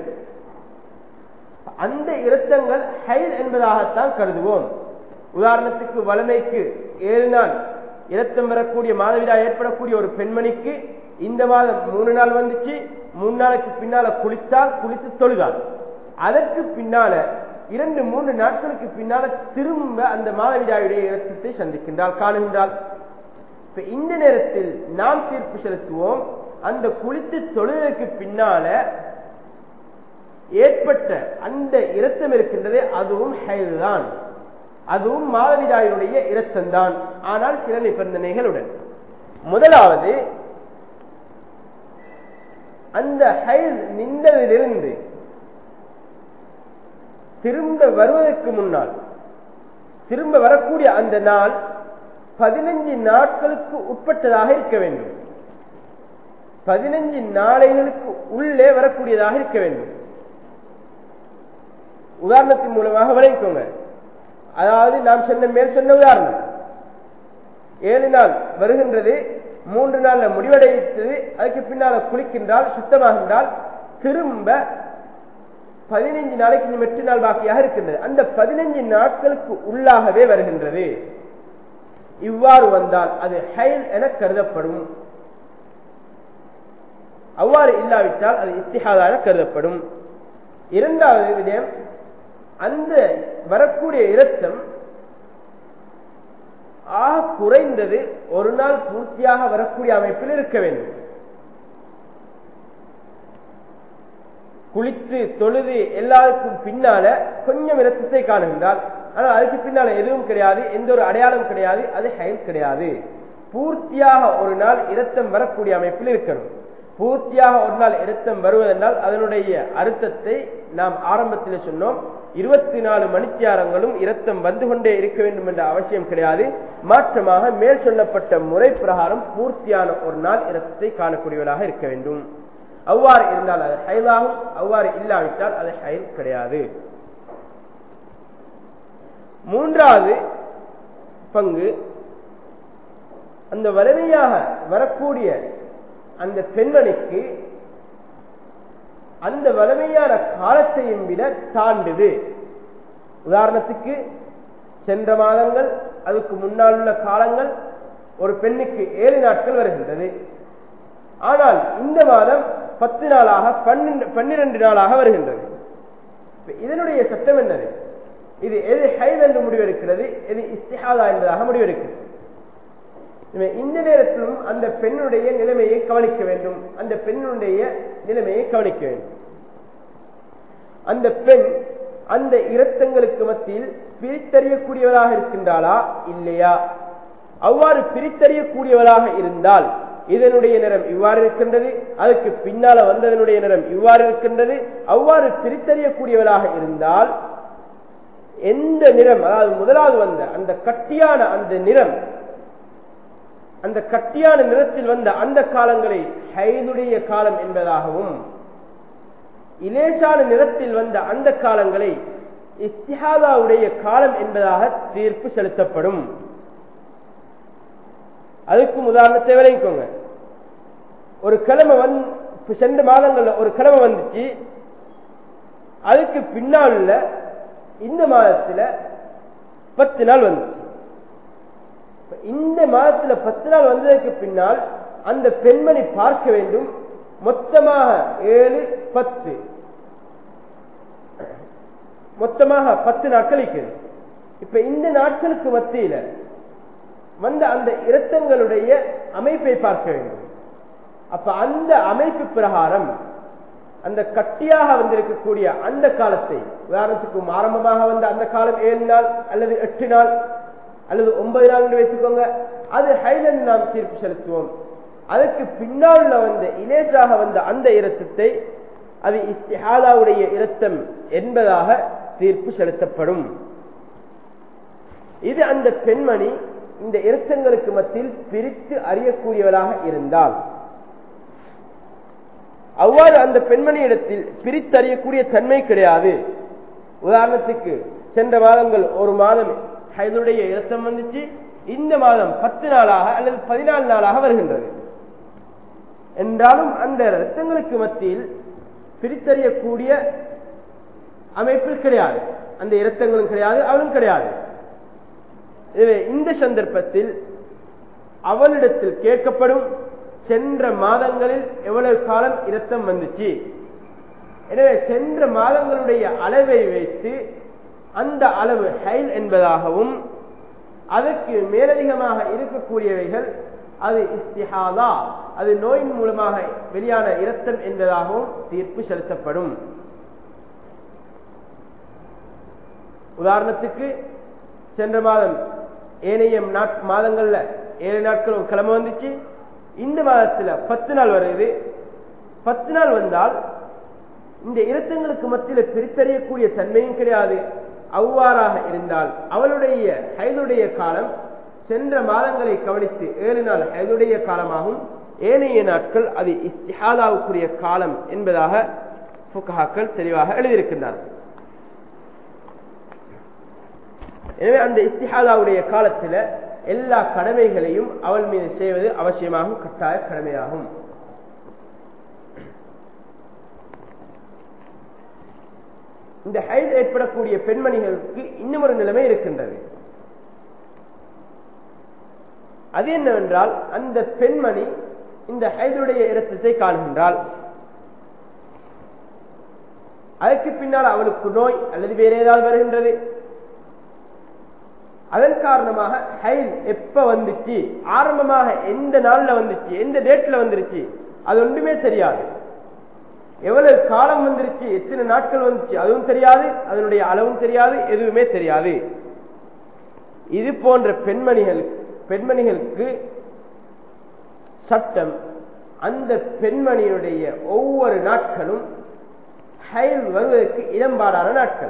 அந்த இரத்தங்கள் ஹைல் என்பதாகத்தான் கருதுவோம். உதாரணத்துக்கு வளமைக்கு 7 நாள் இரத்தம் வரக்கூடிய மாதவிடாய் ஏற்படக்கூடிய ஒரு பெண்மணிக்கு இந்த மாதம் 3 நாள் வந்துச்சு. 3 நாளுக்கு பின்னால குளித்து தொழுதாள். அதற்கு பின்னால 2-3 நாட்களுக்கு பின்னால திரும்ப அந்த மாதவிடாயுடைய இரத்தத்தை சந்திக்கின்றாள், காணுகின்றாள். இந்த நேரத்தில் நாம் தீர்ப்பு செலுத்துவோம், அந்த குளித்து தொழுதற்கு பின்னால ஏற்பட்ட அந்த இரத்தம் இருக்கின்றது, அதுவும் ஹைல் தான், அதுவும் மாதவிடாயினுடைய இரத்தம்தான். ஆனால் சில நிபந்தனைகளுடன். முதலாவது, அந்த ஹைல் நின்றதிலிருந்து திரும்ப வருவதற்கு முன்னால், திரும்ப வரக்கூடிய அந்த நாள் 15 நாட்களுக்கு உட்பட்டதாக இருக்க வேண்டும். 15 நாளைகளுக்கு உள்ளே வரக்கூடியதாக இருக்க வேண்டும். உதாரணத்தின் மூலமாக விளங்கிக்கோங்க. அதாவது நாம் மேல் சொன்ன உதாரணம், 7 நாள் வருகின்றது, 3 நாள்ல முடிவடைத்தது, அதுக்கு பின்னால குளிக்கின்றால், சுத்தமாகின்றால், திரும்ப 15 நாளைக்கு 8 நாள் பாக்கியாக இருக்கின்றது. அந்த 15 நாட்களுக்கு உள்ளாகவே வருகின்றது. இவ்வாறு வந்தால் அது ஹைல் என கருதப்படும். அவ்வாறு இல்லாவிட்டால் அது இஸ்திஹாதா என கருதப்படும். இரண்டாவது விடயம், அந்த வரக்கூடிய இரத்தம் குறைந்தது ஒரு நாள் பூர்த்தியாக வரக்கூடிய அமைப்பில் இருக்க வேண்டும். குளித்து தொழுது எல்லாருக்கும் பின்னால கொஞ்சம் இரத்தத்தை காணுகின்றால், ஆனால் அதுக்கு பின்னால எதுவும் கிடையாது, எந்த ஒரு அடையாளம் கிடையாது, அது ஹைல் கிடையாது. பூர்த்தியாக ஒரு நாள் இரத்தம் வரக்கூடிய அமைப்பில் இருக்கணும். பூர்த்தியாக ஒரு நாள் இரத்தம் வருவதென்றால் அதனுடைய அர்த்தத்தை நாம் ஆரம்பத்தில் சொன்னோம். 24 மணித்தியாரங்களும் இரத்தம் வந்து கொண்டே இருக்க வேண்டும் என்ற அவசியம் கிடையாது. மாற்றமாக மேல் சொல்லப்பட்ட முறை பிரகாரம் பூர்த்தியான ஒரு நாள் இரத்தத்தை காணக்கூடியவராக இருக்க வேண்டும். அவ்வாறு இருந்தால் அது ஹைலாகும், அவ்வாறு இல்லாவிட்டால் அது ஹைல் கிடையாது. மூன்றாவது பங்கு, அந்த வலிமையாக வரக்கூடிய அந்த பெண்மணிக்கு அந்த வலிமையான காலத்தையும் விட தாண்டுது. உதாரணத்துக்கு சென்ற மாதங்கள், அதுக்கு முன்னால் உள்ள காலங்கள், ஒரு பெண்ணுக்கு 7 நாட்கள் வருகின்றது. ஆனால் இந்த மாதம் 10 நாளாக 12 நாளாக வருகின்றது. இதனுடைய சட்டம் என்னது? இது எது ஹைல் என்று முடிவெடுக்கிறது, எது இஸ்திஹாதா என்பதாக முடிவெடுக்கிறது. இந்த நேரத்திலும் அந்த பெண்ணுடைய நிலைமையை கவனிக்க வேண்டும். அந்த பெண்ணுடைய நிலைமையை கவனிக்க வேண்டும். அந்த பெண் அந்த இரத்தங்களுக்கு மத்தியில் பிரித்தறியக்கூடியவளாக இருக்கின்றாளா இல்லையா? அவ்வாறு பிரித்தறியக்கூடியவளாக இருந்தால் இதனுடைய நிறம் இவ்வாறு இருக்கின்றது, அதுக்கு பின்னால வந்ததனுடைய நிறம் இவ்வாறு இருக்கின்றது. அவ்வாறு பிரித்தறியக்கூடியவளாக இருந்தால் எந்த நிறம், அதாவது முதலாவது வந்த அந்த கட்டியான அந்த நிறம், அந்த கட்டியான நிறத்தில் வந்த அந்த காலங்களை ஹைதுடைய காலம் என்பதாகவும், இலேசான நிறத்தில் வந்த அந்த காலங்களை இஸ்திஹாதாவுடைய காலம் என்பதாக தீர்ப்பு செலுத்தப்படும். அதுக்கும் உதாரணத்தை விளங்கிக்கோங்க. ஒரு கிழமை சென்ற மாதங்கள்ல ஒரு கிழமை வந்துச்சு, அதுக்கு பின்னால் இந்த மாதத்துல 10 நாள் வந்துச்சு. இந்த மாதத்துல 10 நாள் வந்ததற்கு பின்னால் அந்த பெண்மணி பார்க்க வேண்டும், மொத்தமாக 7, 10, மொத்தமாக 10 நாட்கள் இருக்குது. இப்ப இந்த நாட்களுக்கு மத்தியில வந்த அந்த இரத்தங்களுடைய அமைப்பை பார்க்க வேண்டும். அப்ப அந்த அமைப்பு பிரகாரம் அந்த கட்டியாக வந்திருக்கக்கூடிய அந்த காலத்தை, உதாரணத்துக்கு ஆரம்பமாக வந்த அந்த காலம் 7 நாள் அல்லது 8 நாள் அல்லது 9 நாள் என்று வைத்துக்கோங்க, அது ஹைலன் நாம் தீர்ப்பு செலுத்துவோம். அதற்கு பின்னால் வந்த இலேசாக வந்த அந்த இரத்தத்தை அது இஸ்திஹாதாவுடைய இரத்தம் என்பதாக தீர்ப்பு செலுத்தப்படும். இது அந்த பெண்மணி இந்த இரத்தங்களுக்கு மத்தியில் பிரித்து அறியக்கூடியவளாக இருந்தால், அவ்வாறு அந்த பெண்மணி இடத்தில் பிரித்தறியக்கூடிய தன்மை கிடையாது. உதாரணத்துக்கு சென்ற மாதங்கள் ஒரு மாதம் ஹைதுடைய இரத்தம் வந்துச்சு, இந்த மாதம் 10 நாளாக அல்லது 14 நாளாக வருகின்றது என்றாலும் அந்த இரத்தங்களுக்கு மத்தியில் பிரித்தறியக்கூடிய அமைப்பில் கிடையாது, அந்த இரத்தங்களும் கிடையாது, அவளும் கிடையாது. இந்த சந்தர்ப்பத்தில் அவளிடத்தில் கேட்கப்படும், சென்ற மாதங்களில் எவ்வளவு காலம் இரத்தம் வந்துச்சு, எனவே சென்ற மாதங்களுடைய அளவை வைத்து அந்த அளவு ஹைல் என்பதாகவும், அதற்கு மேலதிகமாக இருக்கக்கூடியவைகள் அது இஸ்திஹாதா, அது நோயின் மூலமாக வெளியான இரத்தம் என்பதாகவும் தீர்ப்பு செலுத்தப்படும். உதாரணத்துக்கு சென்ற மாதம் ஏனைய மாதங்கள்ல 7 நாட்களும் கிழமை வந்துச்சு. இந்த மாதத்துல 10 நாள் வருது. 10 நாள் வந்தால் இந்த இரத்தங்களுக்கு மத்தியில் பிரித்தறியக்கூடிய தன்மையும் கிடையாது. அவ்வாறாக இருந்தால் அவளுடைய ஹைதுடைய காலம் சென்ற மாதங்களை கவனித்து 7 நாள் ஹைதுடைய காலமாகும். ஏனைய நாட்கள் அது இஸ்திஹாதாவுக்குரிய காலம் என்பதாக ஃபுகஹாக்கள் தெளிவாக எழுதியிருக்கின்றார்கள். எனவே அந்த இஸ்திஹாதாவுடைய காலத்தில் எல்லா கடமைகளையும் அவள் மீது செய்வது அவசியமாகும், கட்டாய கடமையாகும். இந்த ஹைத் ஏற்படக்கூடிய பெண்மணிகளுக்கு இன்னும் ஒரு நிலைமை இருக்கின்றது. அது என்னவென்றால், அந்த பெண்மணி இந்த ஹைதுடைய இரத்தத்தை காண்கின்றால் அதற்கு பின்னால் அவளுக்கு நோய் அல்லது வேற ஏதாவது வருகின்றது. அதன் காரணமாக ஹைல் எப்ப வந்துச்சு, ஆரம்பமாக எந்த நாள்ல வந்துச்சு, எந்த டேட்ல வந்துருச்சு, அது ஒன்றுமே தெரியாது. எவ்வளவு காலம் வந்துருச்சு, எத்தனை நாட்கள் வந்துச்சு அதுவும் தெரியாது, அதனுடைய அளவும் தெரியாது, எதுவுமே தெரியாது. இது போன்ற பெண்மணிகளுக்கு சட்டம் அந்த பெண்மணியுடைய ஒவ்வொரு நாட்களும் ஹைல் வருவதற்கு இடம்பாடான நாட்கள்,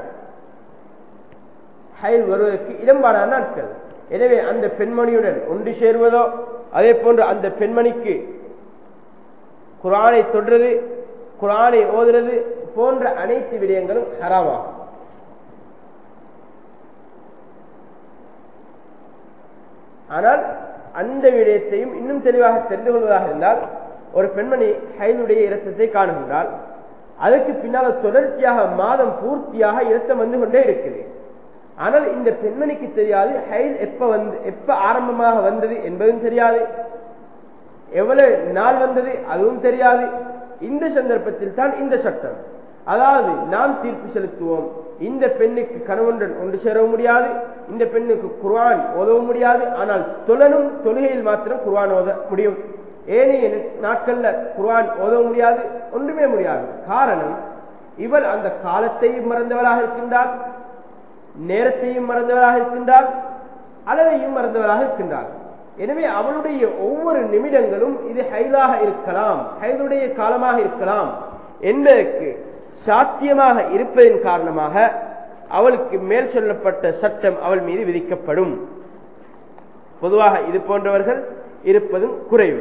ஹைல் வருவதற்கு இடம்பாடான நாட்கள். எனவே அந்த பெண்மணியுடன் ஒன்று சேருவதோ, அதே போன்று அந்த பெண்மணிக்கு குர்ஆனை தொடுறது, குர்ஆனை ஓதுறது போன்ற அனைத்து விடயங்களும் ஹராமாகும். ஆனால் அந்த விடயத்தையும் இன்னும் தெளிவாக தெரிந்து கொள்வதாக இருந்தால், ஒரு பெண்மணி ஹைலுடைய இரத்தத்தை காணுகின்றால் அதற்கு பின்னால் தொடர்ச்சியாக மாதம் பூர்த்தியாக இரத்தம் வந்து கொண்டே இருக்குது. ஆனால் இந்த பெண்மணிக்கு தெரியாது ஹைல் எப்ப ஆரம்பமாக வந்தது என்பதும் தெரியாது, எவ்வளவு நாள் வந்தது அதுவும் தெரியாது. இந்த சந்தர்ப்பத்தில் தான் இந்த சட்டம், அதாவது நாம் தீர்ப்பு செலுத்துவோம். இந்த பெண்ணுக்கு கணவனுடன் ஒன்று சேரவும் முடியாது, இந்த பெண்ணுக்கு குர்ஆன் ஓதவும் முடியாது. ஆனால் தொழுகையில் மாத்திரம் குர்ஆன் ஓத முடியும். ஏனைய நாட்கள்ல குர்ஆன் ஓதவும் முடியாது, ஒன்றுமே முடியாது. காரணம், இவள் அந்த காலத்தையும் மறந்தவளாக இருக்கின்றாள், நேரத்தையும் மறந்தவளாக இருக்கின்றாள், அளவையும் மறந்தவளாக இருக்கின்றாள். எனவே அவளுடைய ஒவ்வொரு நிமிடங்களும் இது ஹைலாக இருக்கலாம், ஹைலுடைய காலமாக இருக்கலாம் என்பதற்கு சாத்தியமாக இருப்பதன் காரணமாக அவளுக்கு மேல் சொல்லப்பட்ட சட்டம் அவள் மீது விதிக்கப்படும். பொதுவாக இது போன்றவர்கள் இருப்பதும் குறைவு.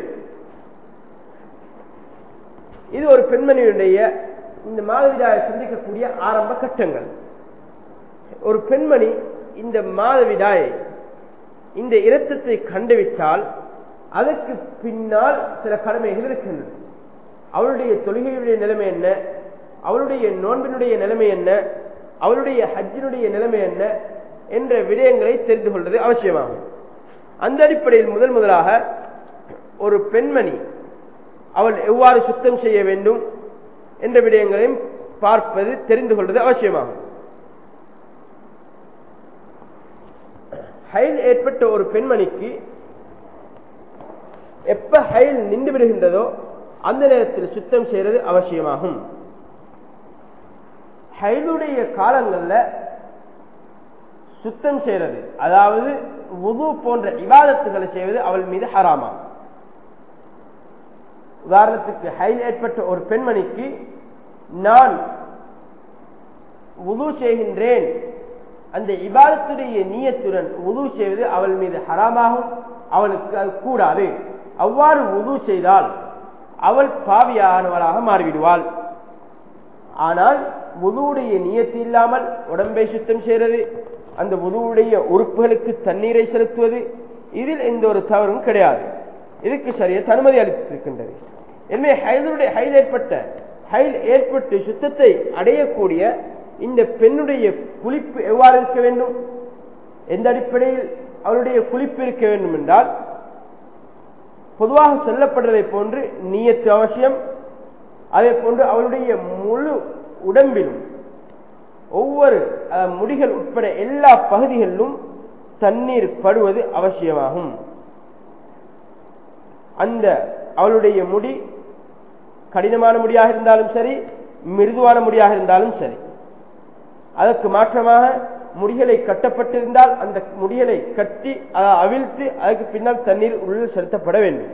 இது ஒரு பெண்மணியுடைய இந்த மாதவிடாயை சந்திக்கக்கூடிய ஆரம்ப கட்டங்கள். ஒரு பெண்மணி இந்த மாதவிடாயை, இந்த இரத்தத்தை கண்டுவிட்டால் அதற்கு பின்னால் சில கடமைகள் இருக்கின்றன. அவளுடைய தொழுகையுடைய நிலைமை என்ன, அவளுடைய நோன்பினுடைய நிலைமை என்ன, அவளுடைய ஹஜ்ஜினுடைய நிலைமை என்ன என்ற விடயங்களை தெரிந்து கொள்வது அவசியமாகும். அந்த அடிப்படையில் முதலாக ஒரு பெண்மணி அவள் எவ்வாறு சுத்தம் செய்ய வேண்டும் என்ற விடயங்களையும் பார்ப்பது, தெரிந்து கொள்வது அவசியமாகும். ஹைல் ஏற்பட்ட ஒரு பெண்மணிக்கு எப்ப ஹைல் நின்று விடுகின்றதோ அந்த நேரத்தில் சுத்தம் செய்வது அவசியமாகும். ஹைலுடைய காலங்கள்ல சுத்தம் செய்வது, அதாவது வுது போன்ற இபாதத்துகளை செய்வது அவள் மீது ஹராமாகும். உதாரணத்துக்கு ஹைல் ஏற்பட்ட ஒரு பெண்மணிக்கு நான் வுது செய்கின்றேன், அந்த இபாதத்துடைய நியத்துடன் வுது செய்வது அவள் மீது ஹராமாகும், அவளுக்கு அது கூடாது. அவ்வாறு வுது செய்தால் அவள் பாவியானவளாக மாறிவிடுவாள். ஆனால் வுதுவுடைய நியத்து இல்லாமல் உடம்பை சுத்தம் செய்வது, அந்த வுதுவுடைய உறுப்புகளுக்கு தண்ணீரை செலுத்துவது, இதில் எந்த ஒரு தவறும் கிடையாது. இதுக்கு ஷரியத் அனுமதி அளித்திருக்கின்றது. எனவே ஹைல் ஏற்பட்டு சுத்தத்தை அடையக்கூடிய இந்த பெண்ணுடைய குளிப்பு எவ்வாறு இருக்க வேண்டும், எந்த அடிப்படையில் அவருடைய குளிப்பு இருக்க வேண்டும் என்றால், பொதுவாக சொல்லப்படுவதை போன்று நியத்து அவசியம். அதே போன்று அவளுடைய முழு உடம்பிலும் ஒவ்வொரு முடிகள் உட்பட எல்லா பகுதிகளிலும் தண்ணீர் படுவது அவசியமாகும். அந்த அவளுடைய முடி கடினமான முடியாக இருந்தாலும் சரி, மிருதுவான முடியாக இருந்தாலும் சரி, அதற்கு மாற்றமாக முடிகளை கட்டப்பட்டிருந்தால் அந்த முடிகளை கட்டி அவிழ்த்து அதற்கு பின்னால் தண்ணீர் உள்ள செலுத்தப்பட வேண்டும்.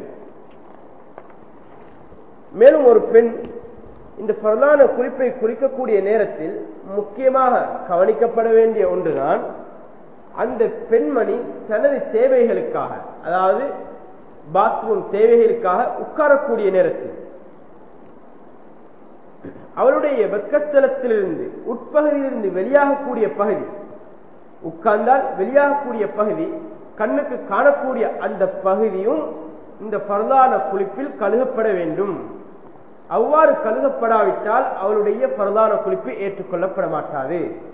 மேலும் ஒரு பெண் இந்த பிரதான குறிப்பை குறிக்கக்கூடிய நேரத்தில் முக்கியமாக கவனிக்கப்பட வேண்டிய ஒன்றுதான், அந்த பெண்மணி தனது தேவைகளுக்காக, அதாவது பாத்ரூம் தேவைகளுக்காக உட்காரக்கூடிய நேரத்தில் அவளுடைய வெக்கஸ்தலத்திலிருந்து உட்பகுதியிலிருந்து வெளியாகக்கூடிய பகுதி, உட்கார்ந்தால் வெளியாகக்கூடிய பகுதி, கண்ணுக்கு காணக்கூடிய அந்த பகுதியும் இந்த பரதான குளிப்பில் கழுகப்பட வேண்டும். அவ்வாறு கழுகப்படாவிட்டால் அவளுடைய பரதான குளிப்பு ஏற்றுக்கொள்ளப்பட மாட்டாது.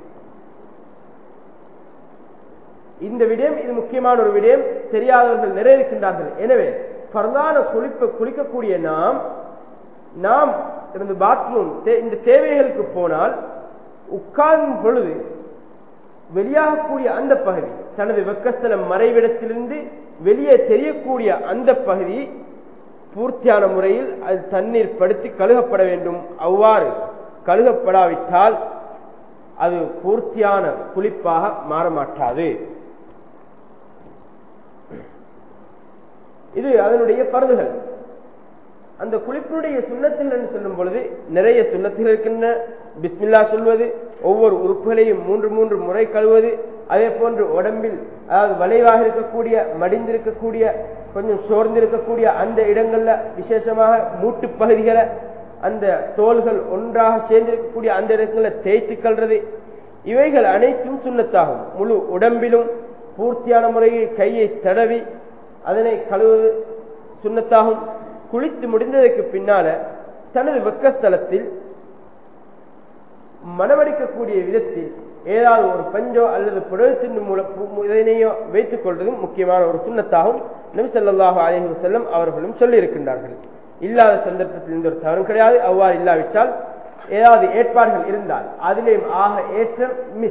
இந்த விடயம் இது முக்கியமான ஒரு விடயம், தெரியாதவர்கள் நிறைய இருக்கின்றார்கள். எனவே பரதான குளிப்பை குளிக்கக்கூடிய நாம் பாத்ரூம் இந்த தேவைகளுக்கு போனால் உட்கார்ந்தும் பொழுது வெளியாகக்கூடிய அந்த பகுதி, தனது வெக்கஸ்தலம் மறைவிடத்திலிருந்து வெளியே தெரியக்கூடிய அந்த பகுதி பூர்த்தியான முறையில் அது தண்ணீர் படுத்தி கழுகப்பட வேண்டும். அவ்வாறு கழுகப்படாவிட்டால் அது பூர்த்தியான குளிப்பாக மாறமாட்டாது. இது அதனுடைய பருதுகள். அந்த குளிப்பினுடைய சுண்ணத்தில் என்று சொல்லும் பொழுது நிறைய சுண்ணத்தில் இருக்கின்ற. பிஸ்மில்லா சொல்வது, ஒவ்வொரு உறுப்புகளையும் 3 முறை கழுவது, அதே போன்று உடம்பில் அதாவது வளைவாக இருக்கக்கூடிய, மடிந்திருக்கக்கூடிய, கொஞ்சம் சோர்ந்திருக்கக்கூடிய அந்த இடங்கள்ல, விசேஷமாக மூட்டு பகுதிகளை, அந்த தோள்கள் ஒன்றாக சேர்ந்திருக்கக்கூடிய அந்த இடங்களை தேய்த்து கல்றது, இவைகள் அனைத்தும் சுண்ணத்தாகும். முழு உடம்பிலும் பூர்த்தியான முறையில் கையை தடவி அதனை கழுவுவது சுண்ணத்தாகும். குளித்து முடிந்ததற்கு பின்னால தனது வெக்கஸ்தலத்தில் மனமடிக்கக்கூடிய விதத்தில் ஏதாவது ஒரு பஞ்சோ அல்லது புடவத்தின் இதனையோ வைத்துக் கொள்வதும் முக்கியமான ஒரு சுண்ணத்தாகும். நபி ஸல்லல்லாஹு அலைஹி வஸல்லம் அவர்களும் சொல்லி இருக்கின்றார்கள். இல்லாத சந்தர்ப்பத்தில் எந்த ஒரு தவறும் கிடையாது. அவ்வாறு இல்லாவிட்டால் ஏதாவது ஏற்பாடுகள் இருந்தால் அதிலேயும் ஆக ஏற்றம்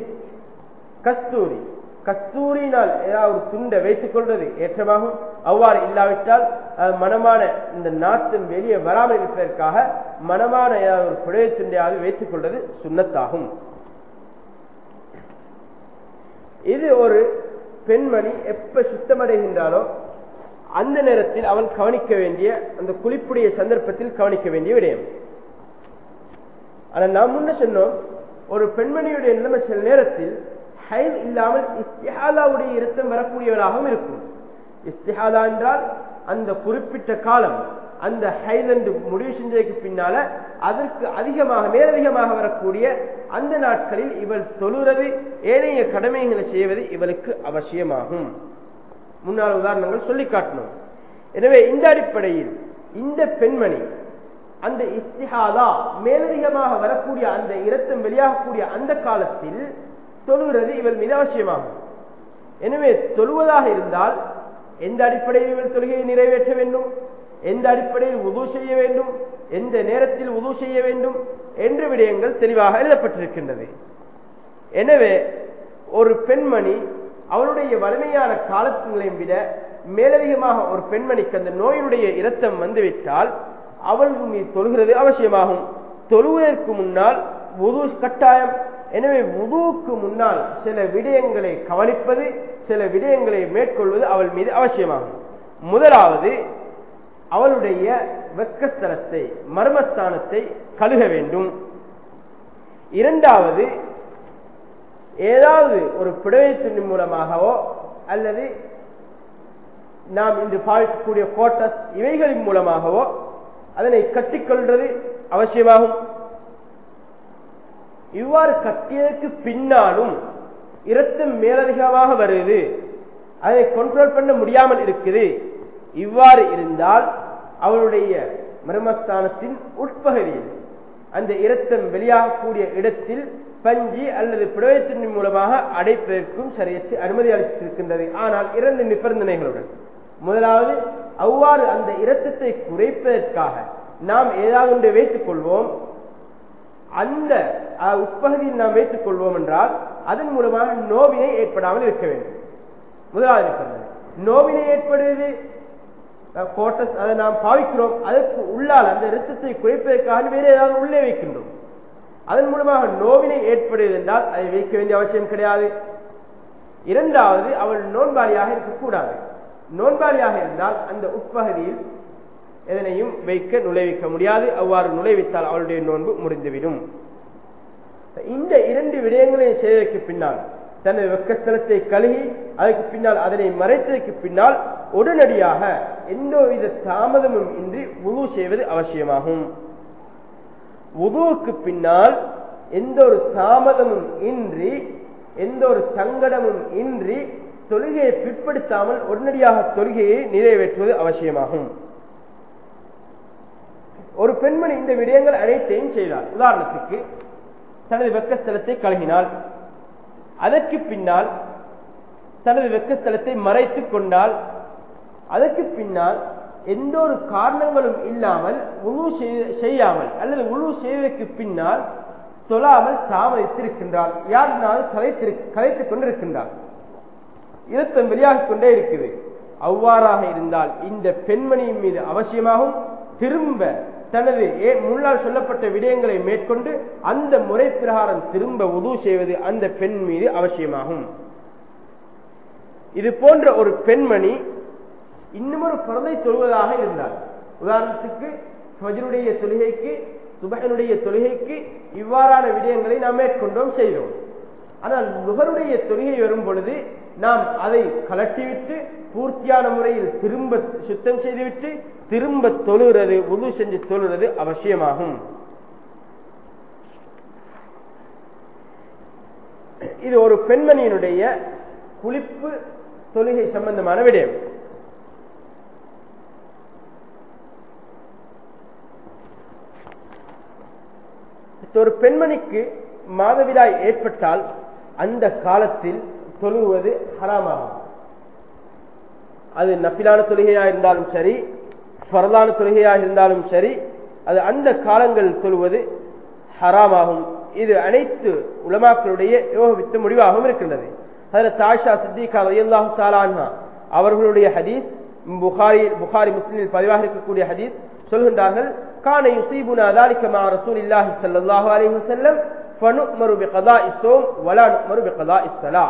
கஸ்தூரியினால் ஏதாவது ஒரு துண்டை வைத்துக் கொள்வது ஏற்றமாகும். அவ்வாறு இல்லாவிட்டால் மனமான இந்த நாட்டம் வெளியே வராமல் இருப்பதற்காக மனமான ஏதாவது ஒரு புடவை துண்டையாவது வைத்துக் கொள்வது சுண்ணத்தாகும். இது ஒரு பெண்மணி எப்ப சுத்தமடைகின்றாலோ அந்த நேரத்தில் அவள் கவனிக்க வேண்டிய, அந்த குளிப்புடைய சந்தர்ப்பத்தில் கவனிக்க வேண்டிய விடயம். ஆனால் நாம் முன்ன சொன்னோம், ஒரு பெண்மணியுடைய நிலைமை சில நேரத்தில் ஹைல் இல்லாமல் இஸ்திஹாதாவுடைய இரத்தம் வரக்கூடியவராகவும் இருக்கும். இஸ்திஹாதா என்றால் அந்த குறிப்பிட்ட காலம், அந்த ஹைல் என்று முடிவு செஞ்சதுக்கு பின்னால அதற்கு அதிகமாக மேலதிகமாக வரக்கூடிய அந்த நாட்களில் இவள் தொழுறது, ஏனைய கடமைகளை செய்வது இவளுக்கு அவசியமாகும். முன்னால் உதாரணங்கள் சொல்லி காட்டணும். எனவே இந்த அடிப்படையில் இந்த பெண்மணி அந்த இஸ்திஹாதா மேலதிகமாக வரக்கூடிய அந்த இரத்தம் வெளியாகக்கூடிய அந்த காலத்தில் தொழுகிறது இவள் மீது அவசியமாகும். எனவே தொழுவதாக இருந்தால் எந்த அடிப்படையில் இவள் தொழுகையை நிறைவேற்ற வேண்டும், எந்த அடிப்படையில் வுது செய்ய வேண்டும், எந்த நேரத்தில் வுது செய்ய வேண்டும் என்ற விடயங்கள் தெளிவாக எழுதப்பட்டிருக்கின்றது. எனவே ஒரு பெண்மணி அவளுடைய வலிமையான காலத்தினையும் விட மேலதிகமாக ஒரு பெண்மணிக்கு அந்த நோயினுடைய இரத்தம் வந்துவிட்டால் அவள் மீது தொழுகிறது அவசியமாகும். தொழுவதற்கு முன்னால் வுது கட்டாயம். எனவே வுதுவுக்கு முன்னால் சில விடயங்களை கவனிப்பது, சில விடயங்களை மேற்கொள்வது அவள் மீது அவசியமாகும். முதலாவது, அவளுடைய வெக்கஸ்தலத்தை, மர்மஸ்தானத்தை கழுக வேண்டும். இரண்டாவது, ஏதாவது ஒரு புடவை துணி மூலமாகவோ அல்லது நாம் இன்று பாவிக்கக்கூடிய கோட்டஸ் இவைகளின் மூலமாகவோ அதனை கட்டிக்கொள்வது அவசியமாகும். இவ்வாறு கட்டியதற்கு பின்னாலும் இரத்தம் மேலதிகமாக வருது, அதை கண்ட்ரோல் பண்ண முடியாமல் இருக்குது. இவ்வாறு இருந்தால் அவளுடைய மர்மஸ்தானத்தின் உட்பகுதியில் அந்த இரத்தம் வெளியாகக்கூடிய இடத்தில் பஞ்சி அல்லது புடவைத்தின் மூலமாக அடைப்பதற்கும் சரியத்து அனுமதி அளித்திருக்கின்றது. ஆனால் 2 நிபந்தனைகளுடன். முதலாவது, அவ்வாறு அந்த இரத்தத்தை குறைப்பதற்காக நாம் ஏதாவது ஒன்றை வைத்துக் கொள்வோம், அந்த உட்பகுதியில் நாம் வைத்துக் கொள்வோம் என்றால் அதன் மூலமாக நோவினை ஏற்படாமல் இருக்க வேண்டும். முதலாவது நிபந்தனை. நோவினை ஏற்படுவது கோட்டஸ், அதை நாம் பாவிக்கிறோம், அதற்கு உள்ளால் அந்த இரத்தத்தை குறைப்பதற்காக வேறு ஏதாவது உள்ளே வைக்கின்றோம். அதன் மூலமாக நோவினை ஏற்படுவது என்றால் அதை வைக்க வேண்டிய அவசியம் கிடையாது. இரண்டாவது, அவள் நோன்பாளியாக இருக்கக்கூடாது. நோன்பாளியாக இருந்தால் அந்த உட்பகுதியில் எதனையும் வைக்க நுழைவிக்க முடியாது. அவ்வாறு நுழைவித்தால் அவளுடைய நோன்பு முறிந்துவிடும். இந்த இரண்டு விடயங்களையும் செய்வதற்கு பின்னால் தனது வெக்கஸ்தலத்தை கழுகி அதற்கு பின்னால் அதனை மறைத்ததற்கு பின்னால் உடனடியாக எந்தவித தாமதமும் இன்றி வுது செய்வது அவசியமாகும். வுதுவுக்கு பின்னால் எந்த ஒரு தாமதமும் இன்றி எந்த ஒரு சங்கடமும் இன்றி தொழுகையை பிற்படுத்தாமல் உடனடியாக தொழுகையை நிறைவேற்றுவது அவசியமாகும். ஒரு பெண்மணி இந்த விடயங்கள் அனைத்தையும் செய்தார். உதாரணத்துக்கு தனது வெக்கஸ்தலத்தை கழுகினாள், அதற்கு பின்னால் தனது வெக்கஸ்தலத்தை மறைத்துக் கொண்டால், அதற்கு பின்னால் எந்த ஒரு காரணங்களும் இல்லாமல் வுது செய்யாமல் அல்லது வுது செய்வதற்கு பின்னால் தொழாமல் தாமதித்திருக்கின்றாள், யாருனாலும் கலைத்துக் கொண்டிருக்கின்றாள், இரத்தம் வெளியாகிக் கொண்டே இருக்குது. அவ்வாறாக இருந்தால் இந்த பெண்மணியின் மீது அவசியமாகும் திரும்ப தனது முன்னால் சொல்லப்பட்ட விடயங்களை மேற்கொண்டு அந்த முறை பிரகாரம் திரும்ப வுது செய்வது அந்த பெண் மீது அவசியமாகும். இது போன்ற ஒரு பெண்மணி இன்னும் ஒரு பரதை தொழுவதாக இருந்தார். உதாரணத்துக்கு ஃபஜ்ருடைய தொழுகைக்கு சுபஹனுடைய தொழுகைக்கு இவ்வாறான விடயங்களை நாம் மேற்கொண்டோம் செய்தோம். ஆனால் லுஹருடைய தொழுகை வரும் பொழுது நாம் அதை கலட்டிவிட்டு பூர்த்தியான முறையில் திரும்ப சுத்தம் செய்துவிட்டு திரும்ப தொழுகிறது, வுது செஞ்சு தொழுகிறது அவசியமாகும். இது ஒரு பெண்மணியினுடைய குளிப்பு தொழுகை சம்பந்தமான விடயம். ஒரு பெண்மணிக்கு மாதவிடாய் ஏற்பட்டால் அந்த காலத்தில் தொழுவது ஹராமாகும். அது நஃபிலான தொழுகையாக இருந்தாலும் சரி, ஃபர்தான தொழுகையாக இருந்தாலும் சரி, அது அந்த காலங்கள் தொழுவது ஹராமாகும். இது அனைத்து உலமாக்களுடைய யோகித்த முடிவாகவும் இருக்கின்றது. ஹஜ்ரத் ஆயிஷா சித்திகா ரலியல்லாஹு தஆலா அன்ஹா அவர்களுடைய ஹதீஸ் புகாரி முஸ்லிமில் பதிவாக இருக்கக்கூடிய ஹதீஸ் சொல்கின்றார்கள், கான யுஸீபுனா ذلك مع رسول الله صلى الله عليه وسلم فنؤمر بقضاء الصوم ولا نؤمر بقضاء الصلاة.